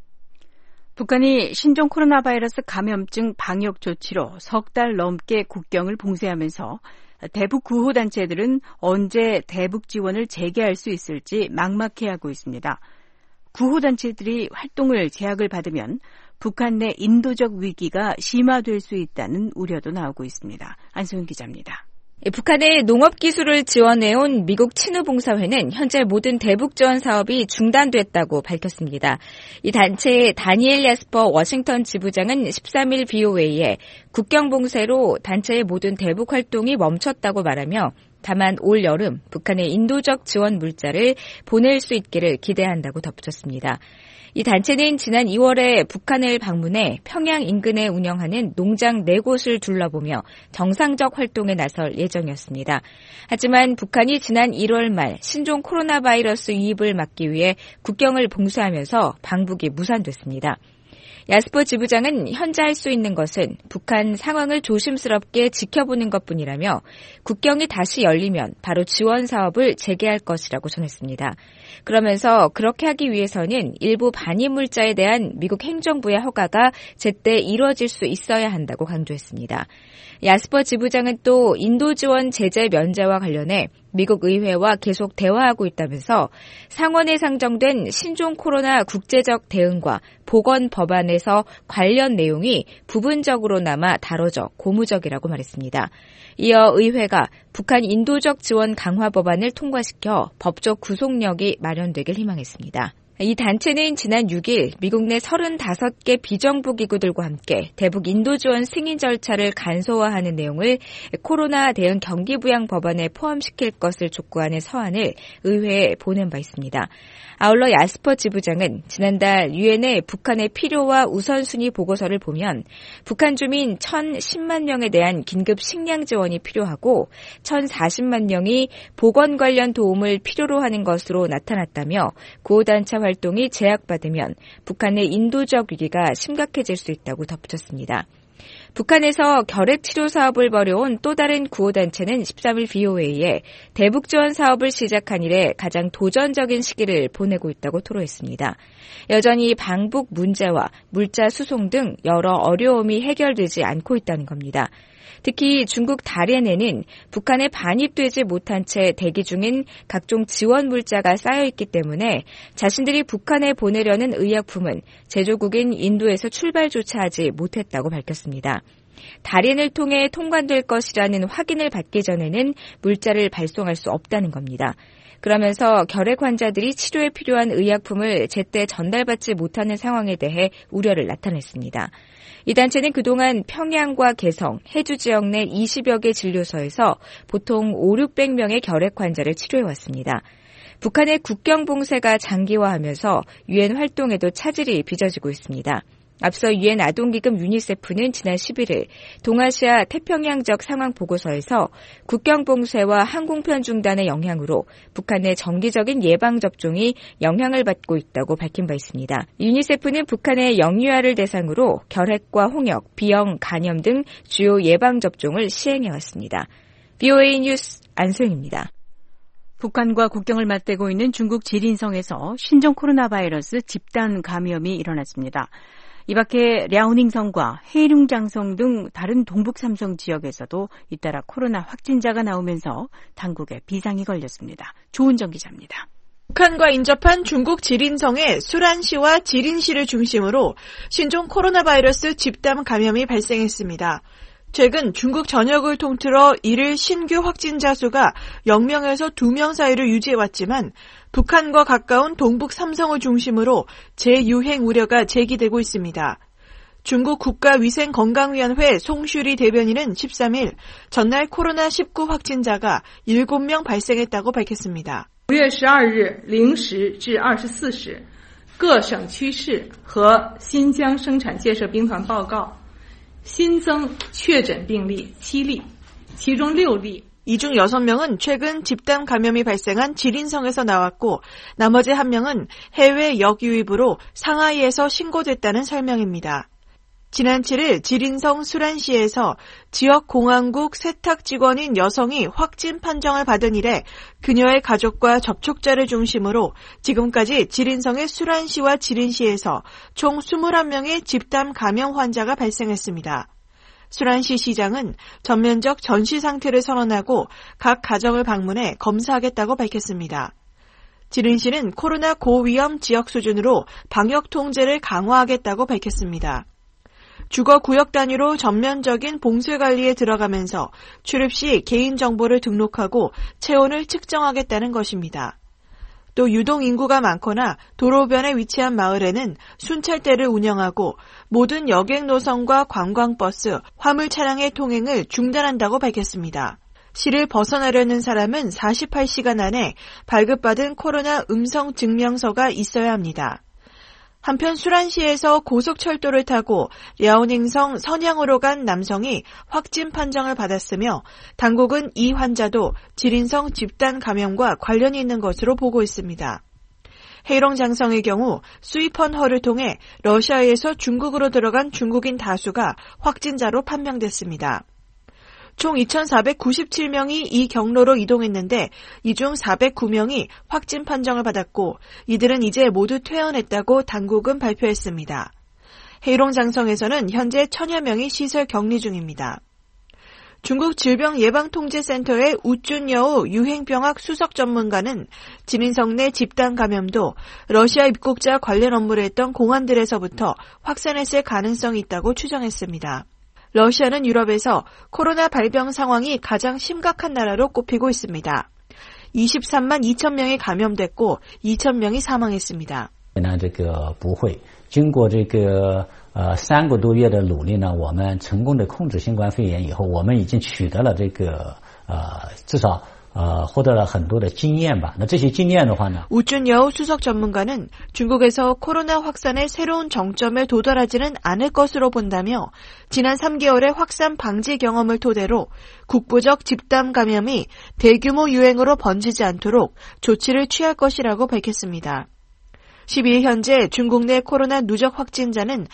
Speaker 2: 북한이 신종 코로나 바이러스 감염증 방역 조치로 석 달 넘게 국경을 봉쇄하면서 대북 구호단체들은 언제 대북 지원을 재개할 수 있을지 막막해하고 있습니다. 구호단체들이 활동을 제약을 받으면 북한 내 인도적 위기가 심화될 수 있다는 우려도 나오고 있습니다. 안소영 기자입니다.
Speaker 22: 북한의 농업기술을 지원해온 미국 친우봉사회는 현재 모든 대북 지원 사업이 중단됐다고 밝혔습니다. 이 단체의 다니엘 야스퍼 워싱턴 지부장은 13일 BOA에 국경 봉쇄로 단체의 모든 대북 활동이 멈췄다고 말하며 다만 올 여름 북한의 인도적 지원 물자를 보낼 수 있기를 기대한다고 덧붙였습니다. 이 단체는 지난 2월에 북한을 방문해 평양 인근에 운영하는 농장 4곳을 둘러보며 정상적 활동에 나설 예정이었습니다. 하지만 북한이 지난 1월 말 신종 코로나 바이러스 유입을 막기 위해 국경을 봉쇄하면서 방북이 무산됐습니다. 야스퍼 지부장은 현재 할 수 있는 것은 북한 상황을 조심스럽게 지켜보는 것뿐이라며 국경이 다시 열리면 바로 지원 사업을 재개할 것이라고 전했습니다. 그러면서 그렇게 하기 위해서는 일부 반입 물자에 대한 미국 행정부의 허가가 제때 이루어질 수 있어야 한다고 강조했습니다. 야스퍼 지부장은 또 인도 지원 제재 면제와 관련해 미국 의회와 계속 대화하고 있다면서 상원에 상정된 신종 코로나 국제적 대응과 보건 법안에서 관련 내용이 부분적으로나마 다뤄져 고무적이라고 말했습니다. 이어 의회가 북한 인도적 지원 강화 법안을 통과시켜 법적 구속력이 마련되길 희망했습니다. 이 단체는 지난 6일 미국 내 35개 비정부 기구들과 함께 대북 인도 지원 승인 절차를 간소화하는 내용을 코로나 대응 경기부양 법안에 포함시킬 것을 촉구하는 서한을 의회에 보낸 바 있습니다. 아울러 야스퍼 지부장은 지난달 유엔의 북한의 필요와 우선순위 보고서를 보면 북한 주민 1,010만 명에 대한 긴급 식량 지원이 필요하고 1,040만 명이 보건 관련 도움을 필요로 하는 것으로 나타났다며 구호단체 활동이 제약받으면 북한의 인도적 위기가 심각해질 수 있다고 덧붙였습니다. 북한에서 결핵치료 사업을 벌여온 또 다른 구호단체는 13일 BOA에 대북 지원 사업을 시작한 이래 가장 도전적인 시기를 보내고 있다고 토로했습니다. 여전히 방북 문제와 물자 수송 등 여러 어려움이 해결되지 않고 있다는 겁니다. 특히 중국 다롄에는 북한에 반입되지 못한 채 대기 중인 각종 지원 물자가 쌓여있기 때문에 자신들이 북한에 보내려는 의약품은 제조국인 인도에서 출발조차 하지 못했다고 밝혔습니다. 다롄을 통해 통관될 것이라는 확인을 받기 전에는 물자를 발송할 수 없다는 겁니다. 그러면서 결핵 환자들이 치료에 필요한 의약품을 제때 전달받지 못하는 상황에 대해 우려를 나타냈습니다. 이 단체는 그동안 평양과 개성, 해주 지역 내 20여 개 진료소에서 보통 500~600명의 결핵 환자를 치료해왔습니다. 북한의 국경 봉쇄가 장기화하면서 유엔 활동에도 차질이 빚어지고 있습니다. 앞서 유엔 아동기금 유니세프는 지난 11일 동아시아 태평양적 상황 보고서에서 국경 봉쇄와 항공편 중단의 영향으로 북한의 정기적인 예방접종이 영향을 받고 있다고 밝힌 바 있습니다. 유니세프는 북한의 영유아를 대상으로 결핵과 홍역, 비형, 간염 등 주요 예방접종을 시행해왔습니다. VOA 뉴스 안소영입니다.
Speaker 2: 북한과 국경을 맞대고 있는 중국 지린성에서 신종 코로나 바이러스 집단 감염이 일어났습니다. 이 밖에 랴오닝성과 해룽장성 등 다른 동북 삼성 지역에서도 잇따라 코로나 확진자가 나오면서 당국에 비상이 걸렸습니다. 조은정 기자입니다.
Speaker 1: 북한과 인접한 중국 지린성의 수란시와 지린시를 중심으로 신종 코로나 바이러스 집단 감염이 발생했습니다. 최근 중국 전역을 통틀어 일일 신규 확진자 수가 0명에서 2명 사이를 유지해왔지만 북한과 가까운 동북 삼성을 중심으로 재유행 우려가 제기되고 있습니다. 중국 국가위생건강위원회 송슈리 대변인은 13일 전날 코로나19 확진자가 7명 발생했다고 밝혔습니다.
Speaker 4: 5월 12일 0시至 24시 各省区市和新疆生产建设兵团报告新增确诊病例7例，其中6例
Speaker 1: 이 중 6명은 최근 집단 감염이 발생한 지린성에서 나왔고 나머지 1명은 해외 역유입으로 상하이에서 신고됐다는 설명입니다. 지난 7일 지린성 수란시에서 지역 공항국 세탁 직원인 여성이 확진 판정을 받은 이래 그녀의 가족과 접촉자를 중심으로 지금까지 지린성의 수란시와 지린시에서 총 21명의 집단 감염 환자가 발생했습니다. 수란시 시장은 전면적 전시 상태를 선언하고 각 가정을 방문해 검사하겠다고 밝혔습니다. 지린시는 코로나 고위험 지역 수준으로 방역 통제를 강화하겠다고 밝혔습니다. 주거 구역 단위로 전면적인 봉쇄 관리에 들어가면서 출입 시 개인정보를 등록하고 체온을 측정하겠다는 것입니다. 또 유동 인구가 많거나 도로변에 위치한 마을에는 순찰대를 운영하고 모든 여객 노선과 관광버스, 화물 차량의 통행을 중단한다고 밝혔습니다. 시를 벗어나려는 사람은 48시간 안에 발급받은 코로나 음성 증명서가 있어야 합니다. 한편 수란시에서 고속철도를 타고 랴오닝성 선양으로 간 남성이 확진 판정을 받았으며 당국은 이 환자도 지린성 집단 감염과 관련이 있는 것으로 보고 있습니다. 해롱장성의 경우 수입헌허를 통해 러시아에서 중국으로 들어간 중국인 다수가 확진자로 판명됐습니다. 총 2,497명이 이 경로로 이동했는데 이 중 409명이 확진 판정을 받았고 이들은 이제 모두 퇴원했다고 당국은 발표했습니다. 해롱장성에서는 현재 1,000여 명이 시설 격리 중입니다. 중국 질병예방통제센터의 우준여우 유행병학 수석 전문가는 지린성 내 집단 감염도 러시아 입국자 관련 업무를 했던 공안들에서부터 확산했을 가능성이 있다고 추정했습니다. 러시아는 유럽에서 코로나 발병 상황이 가장 심각한 나라로 꼽히고 있습니다. 23만 2천 명이 감염됐고 2천 명이 사망했습니다.
Speaker 23: 经过这个3个多月的努力呢，我们成功的控制新冠肺炎以后，我们已经取得了这个至少获得了很多的经验吧。那这些经验的话呢，
Speaker 1: 우준여우 수석 전문가는 중국에서 코로나 확산의 새로운 정점에 도달하지는 않을 것으로 본다며 지난 3개월의 확산 방지 경험을 토대로 국부적 집단 감염이 대규모 유행으로 번지지 않도록 조치를 취할 것이라고 밝혔습니다. 12일 현재 중국 내 코로나 누적 확진자는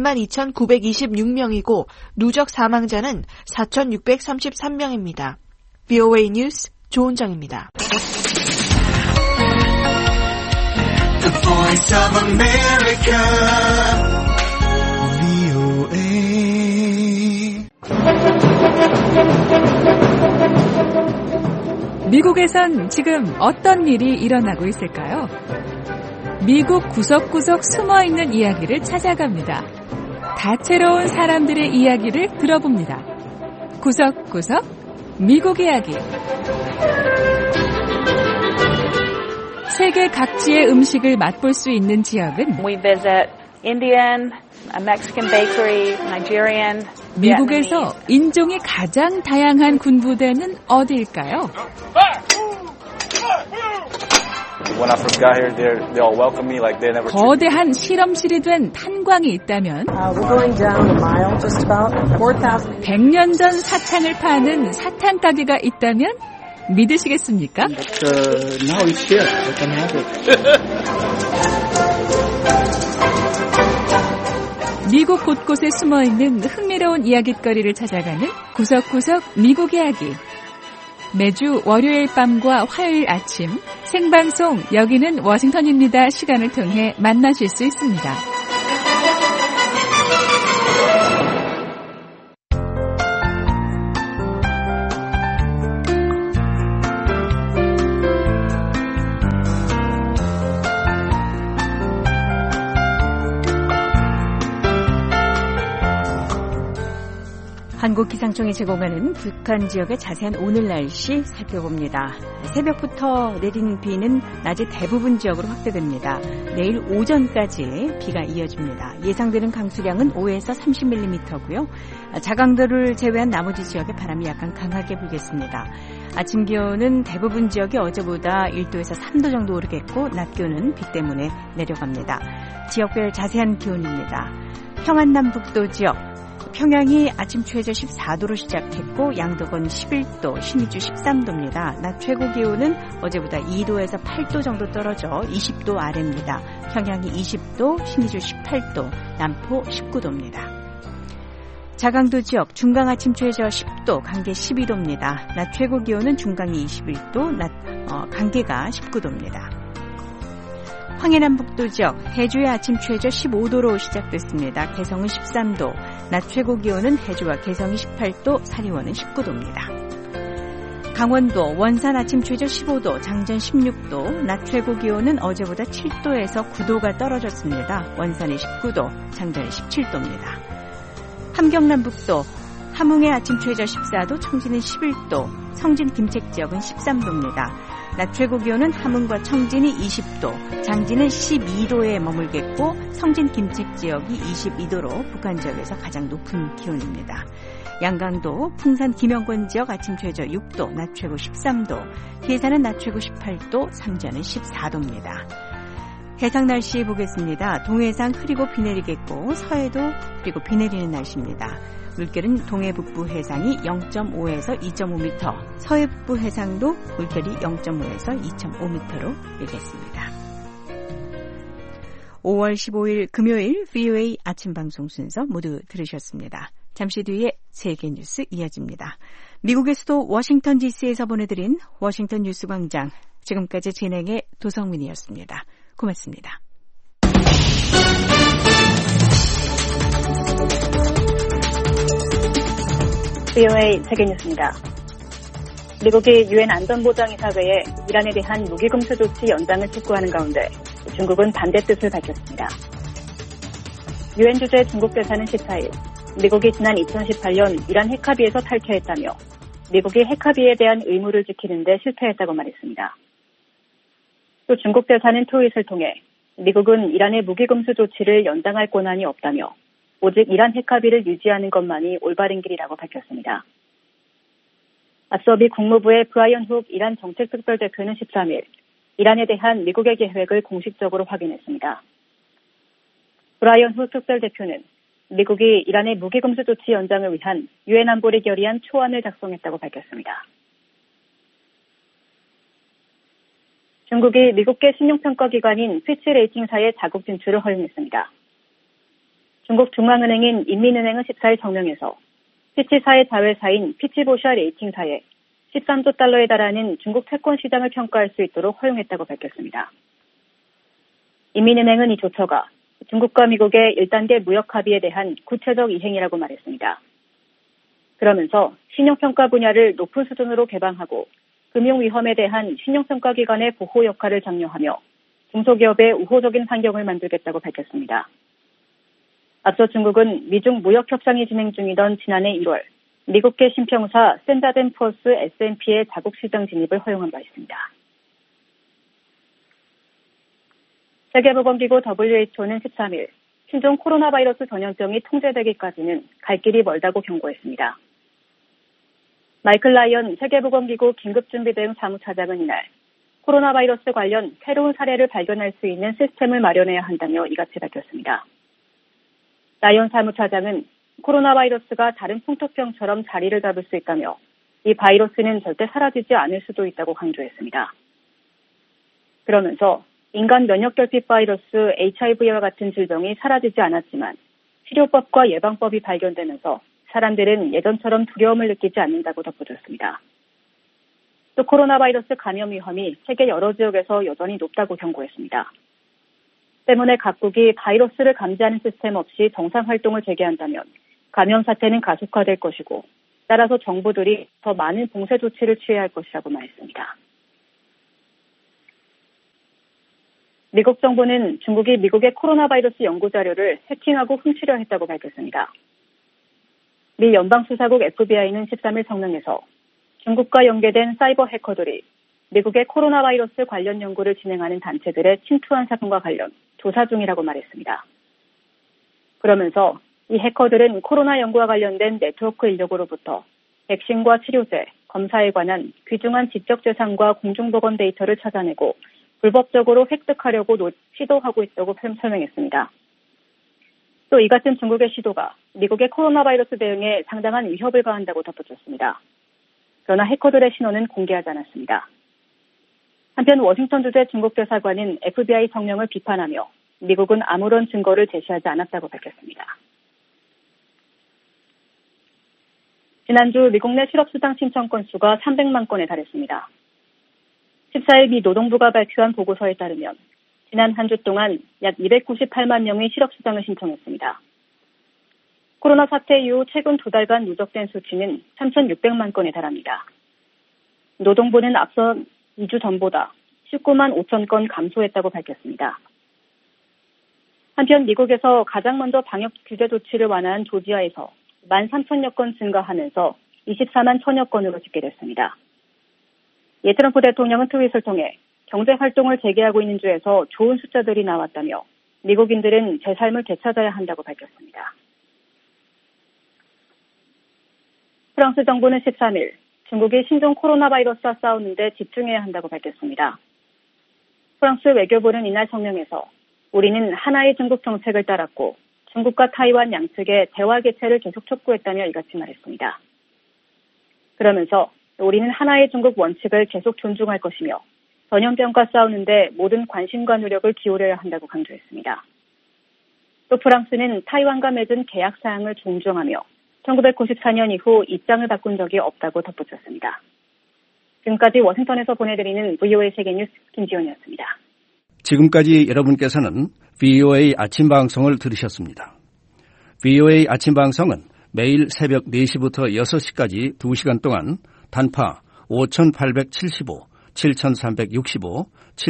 Speaker 1: 82,926명이고 누적 사망자는 4,633명입니다. VOA 뉴스 조은정입니다.
Speaker 24: The Voice of America, VOA.
Speaker 2: 미국에선 지금 어떤 일이 일어나고 있을까요? 미국 구석구석 숨어있는 이야기를 찾아갑니다. 다채로운 사람들의 이야기를 들어봅니다. 구석구석 미국 이야기. 세계 각지의 음식을 맛볼 수 있는 지역은
Speaker 25: We visit Indian, Mexican bakery, Nigerian,
Speaker 2: 미국에서 인종이 가장 다양한 군부대는 어디일까요?
Speaker 3: when I first got here, they all welcomed me like they never.
Speaker 2: 거대한 실험실이 된 탄광이 있다면
Speaker 25: We're going down a mile, just about 4,000.
Speaker 2: 100년 전 사탕을 파는 사탕 가게가 있다면 믿으시겠습니까?
Speaker 5: Now it's here. I can have it.
Speaker 2: 미국 곳곳에 숨어있는 흥미로운 이야깃거리를 찾아가는 구석구석 미국 이야기. 매주 월요일 밤과 화요일 아침 생방송 여기는 워싱턴입니다 시간을 통해 만나실 수 있습니다. 한국기상청이 제공하는 북한 지역의 자세한 오늘 날씨 살펴봅니다. 새벽부터 내린 비는 낮에 대부분 지역으로 확대됩니다. 내일 오전까지 비가 이어집니다. 예상되는 강수량은 5에서 30mm고요. 자강도를 제외한 나머지 지역에 바람이 약간 강하게 불겠습니다. 아침 기온은 대부분 지역이 어제보다 1도에서 3도 정도 오르겠고 낮 기온은 비 때문에 내려갑니다. 지역별 자세한 기온입니다. 평안남북도 지역 평양이 아침 최저 14도로 시작했고 양덕은 11도, 신의주 13도입니다. 낮 최고 기온은 어제보다 2도에서 8도 정도 떨어져 20도 아래입니다. 평양이 20도, 신의주 18도, 남포 19도입니다. 자강도 지역 중강 아침 최저 10도, 강계 12도입니다. 낮 최고 기온은 중강이 21도, 강계가 19도입니다. 황해남북도 지역 해주의 아침 최저 15도로 시작됐습니다. 개성은 13도, 낮 최고 기온은 해주와 개성이 18도, 사리원은 19도입니다. 강원도 원산 아침 최저 15도, 장전 16도, 낮 최고 기온은 어제보다 7도에서 9도가 떨어졌습니다. 원산이 19도, 장전이 17도입니다. 함경남북도 함흥의 아침 최저 14도, 청진은 11도, 성진 김책 지역은 13도입니다. 낮 최고 기온은 함흥과 청진이 20도, 장진은 12도에 머물겠고 성진 김책 지역이 22도로 북한 지역에서 가장 높은 기온입니다. 양강도 풍산 김영권 지역 아침 최저 6도, 낮 최고 13도, 해산은 낮 최고 18도, 삼전은 14도입니다. 해상 날씨 보겠습니다. 동해상 흐리고 비 내리겠고 서해도 흐리고 비 내리는 날씨입니다. 물결은 동해 북부 해상이 0.5에서 2.5m, 서해 북부 해상도 물결이 0.5에서 2.5m로 일겠습니다. 5월 15일 금요일 VOA 아침 방송 순서 모두 들으셨습니다. 잠시 뒤에 세계 뉴스 이어집니다. 미국의 수도 워싱턴 DC에서 보내드린 워싱턴 뉴스 광장, 지금까지 진행의 도성민이었습니다. 고맙습니다.
Speaker 25: VOA 세계뉴스입니다. 미국이 유엔 안전보장이사회에 이란에 대한 무기금수 조치 연장을 촉구하는 가운데 중국은 반대 뜻을 밝혔습니다. 유엔 주재 중국 대사는 14일 미국이 지난 2018년 이란 핵합의에서 탈퇴했다며 미국이 핵합의에 대한 의무를 지키는 데 실패했다고 말했습니다. 또 중국 대사는 트윗을 통해 미국은 이란의 무기금수 조치를 연장할 권한이 없다며 오직 이란 핵합의를 유지하는 것만이 올바른 길이라고 밝혔습니다. 앞서 미 국무부의 브라이언 훅 이란 정책특별대표는 13일 이란에 대한 미국의 계획을 공식적으로 확인했습니다. 브라이언 훅 특별대표는 미국이 이란의 무기금수 조치 연장을 위한 유엔 안보리 결의안 초안을 작성했다고 밝혔습니다. 중국이 미국계 신용평가기관인 피치 레이팅사의 자국 진출을 허용했습니다. 중국 중앙은행인 인민은행은 14일 성명에서 피치사의 자회사인 피치보샤 레이팅사에 13조 달러에 달하는 중국 채권 시장을 평가할 수 있도록 허용했다고 밝혔습니다. 인민은행은 이 조처가 중국과 미국의 1단계 무역 합의에 대한 구체적 이행이라고 말했습니다. 그러면서 신용평가 분야를 높은 수준으로 개방하고 금융위험에 대한 신용평가기관의 보호 역할을 장려하며 중소기업의 우호적인 환경을 만들겠다고 밝혔습니다. 앞서 중국은 미중 무역협상이 진행 중이던 지난해 1월 미국계 신평사 샌다덴 푸어스 S&P의 자국시장 진입을 허용한 바 있습니다. 세계보건기구 WHO는 13일 신종 코로나 바이러스 전염병이 통제되기까지는 갈 길이 멀다고 경고했습니다. 마이클 라이언 세계보건기구 긴급준비대응 사무차장은 이날 코로나 바이러스 관련 새로운 사례를 발견할 수 있는 시스템을 마련해야 한다며 이같이 밝혔습니다. 라이언 사무차장은 코로나 바이러스가 다른 풍토병처럼 자리를 잡을 수 있다며 이 바이러스는 절대 사라지지 않을 수도 있다고 강조했습니다. 그러면서 인간 면역결핍 바이러스 HIV와 같은 질병이 사라지지 않았지만 치료법과 예방법이 발견되면서 사람들은 예전처럼 두려움을 느끼지 않는다고 덧붙였습니다. 또 코로나 바이러스 감염 위험이 세계 여러 지역에서 여전히 높다고 경고했습니다. 때문에 각국이 바이러스를 감지하는 시스템 없이 정상활동을 재개한다면 감염 사태는 가속화될 것이고 따라서 정부들이 더 많은 봉쇄 조치를 취해야 할 것이라고 말했습니다. 미국 정부는 중국이 미국의 코로나 바이러스 연구 자료를 해킹하고 훔치려 했다고 밝혔습니다. 미 연방수사국 FBI는 13일 성명에서 중국과 연계된 사이버 해커들이 미국의 코로나 바이러스 관련 연구를 진행하는 단체들에 침투한 사건과 관련 조사 중이라고 말했습니다. 그러면서 이 해커들은 코로나 연구와 관련된 네트워크 인력으로부터 백신과 치료제, 검사에 관한 귀중한 지적재산과 공중보건 데이터를 찾아내고 불법적으로 획득하려고 시도하고 있다고 설명했습니다. 또 이 같은 중국의 시도가 미국의 코로나 바이러스 대응에 상당한 위협을 가한다고 덧붙였습니다. 그러나 해커들의 신원은 공개하지 않았습니다. 한편 워싱턴 주재 중국 대사관은 FBI 성명을 비판하며 미국은 아무런 증거를 제시하지 않았다고 밝혔습니다. 지난주 미국 내 실업수당 신청 건수가 300만 건에 달했습니다. 14일 미 노동부가 발표한 보고서에 따르면 지난 한 주 동안 약 298만 명이 실업수당을 신청했습니다. 코로나 사태 이후 최근 2달간 누적된 수치는 3,600만 건에 달합니다. 노동부는 앞서 2주 전보다 19만 5천 건 감소했다고 밝혔습니다. 한편 미국에서 가장 먼저 방역 규제 조치를 완화한 조지아에서 13,000여 건 증가하면서 24만 1,000여 건으로 집계됐습니다. 예 트럼프 대통령은 트윗을 통해 경제 활동을 재개하고 있는 주에서 좋은 숫자들이 나왔다며 미국인들은 제 삶을 되찾아야 한다고 밝혔습니다. 프랑스 정부는 13일 중국이 신종 코로나 바이러스와 싸우는데 집중해야 한다고 밝혔습니다. 프랑스 외교부는 이날 성명에서 우리는 하나의 중국 정책을 따랐고 중국과 타이완 양측의 대화 개최를 계속 촉구했다며 이같이 말했습니다. 그러면서 우리는 하나의 중국 원칙을 계속 존중할 것이며 전염병과 싸우는데 모든 관심과 노력을 기울여야 한다고 강조했습니다. 또 프랑스는 타이완과 맺은 계약 사항을 존중하며 1994년 이후 입장을 바꾼 적이 없다고 덧붙였습니다. 지금까지 워싱턴에서 보내드리는 VOA 세계뉴스 김지원이었습니다.
Speaker 6: 지금까지 여러분께서는 VOA 아침 방송을 들으셨습니다. VOA 아침 방송은 매일 새벽 4시부터 6시까지 2시간 동안 단파 5875, 7365,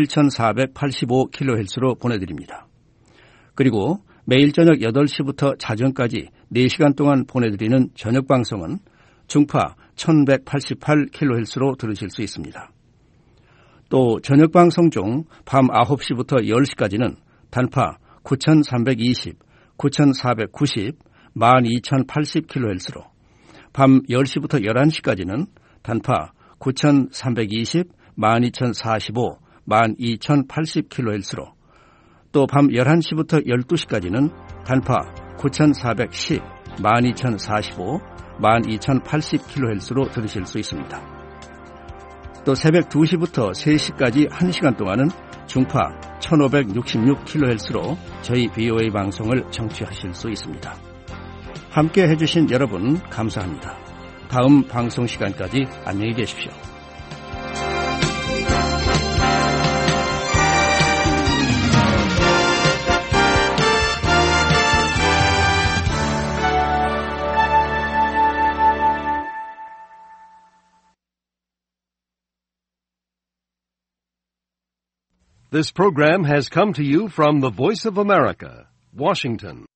Speaker 6: 7485kHz로 보내드립니다. 그리고 매일 저녁 8시부터 자정까지 4시간 동안 보내드리는 저녁 방송은 중파 1188kHz로 들으실 수 있습니다. 또 저녁 방송 중 밤 9시부터 10시까지는 단파 9320, 9490, 12080kHz로 밤 10시부터 11시까지는 단파 9320, 12045, 12080kHz로 또 밤 11시부터 12시까지는 단파 9410, 12045, 12080kHz로 들으실 수 있습니다. 또 새벽 2시부터 3시까지 1시간 동안은 중파 1566kHz로 저희 VOA 방송을 청취하실 수 있습니다. 함께 해주신 여러분 감사합니다. 다음 방송 시간까지 안녕히 계십시오.
Speaker 7: This program has come to you from the Voice of America, Washington.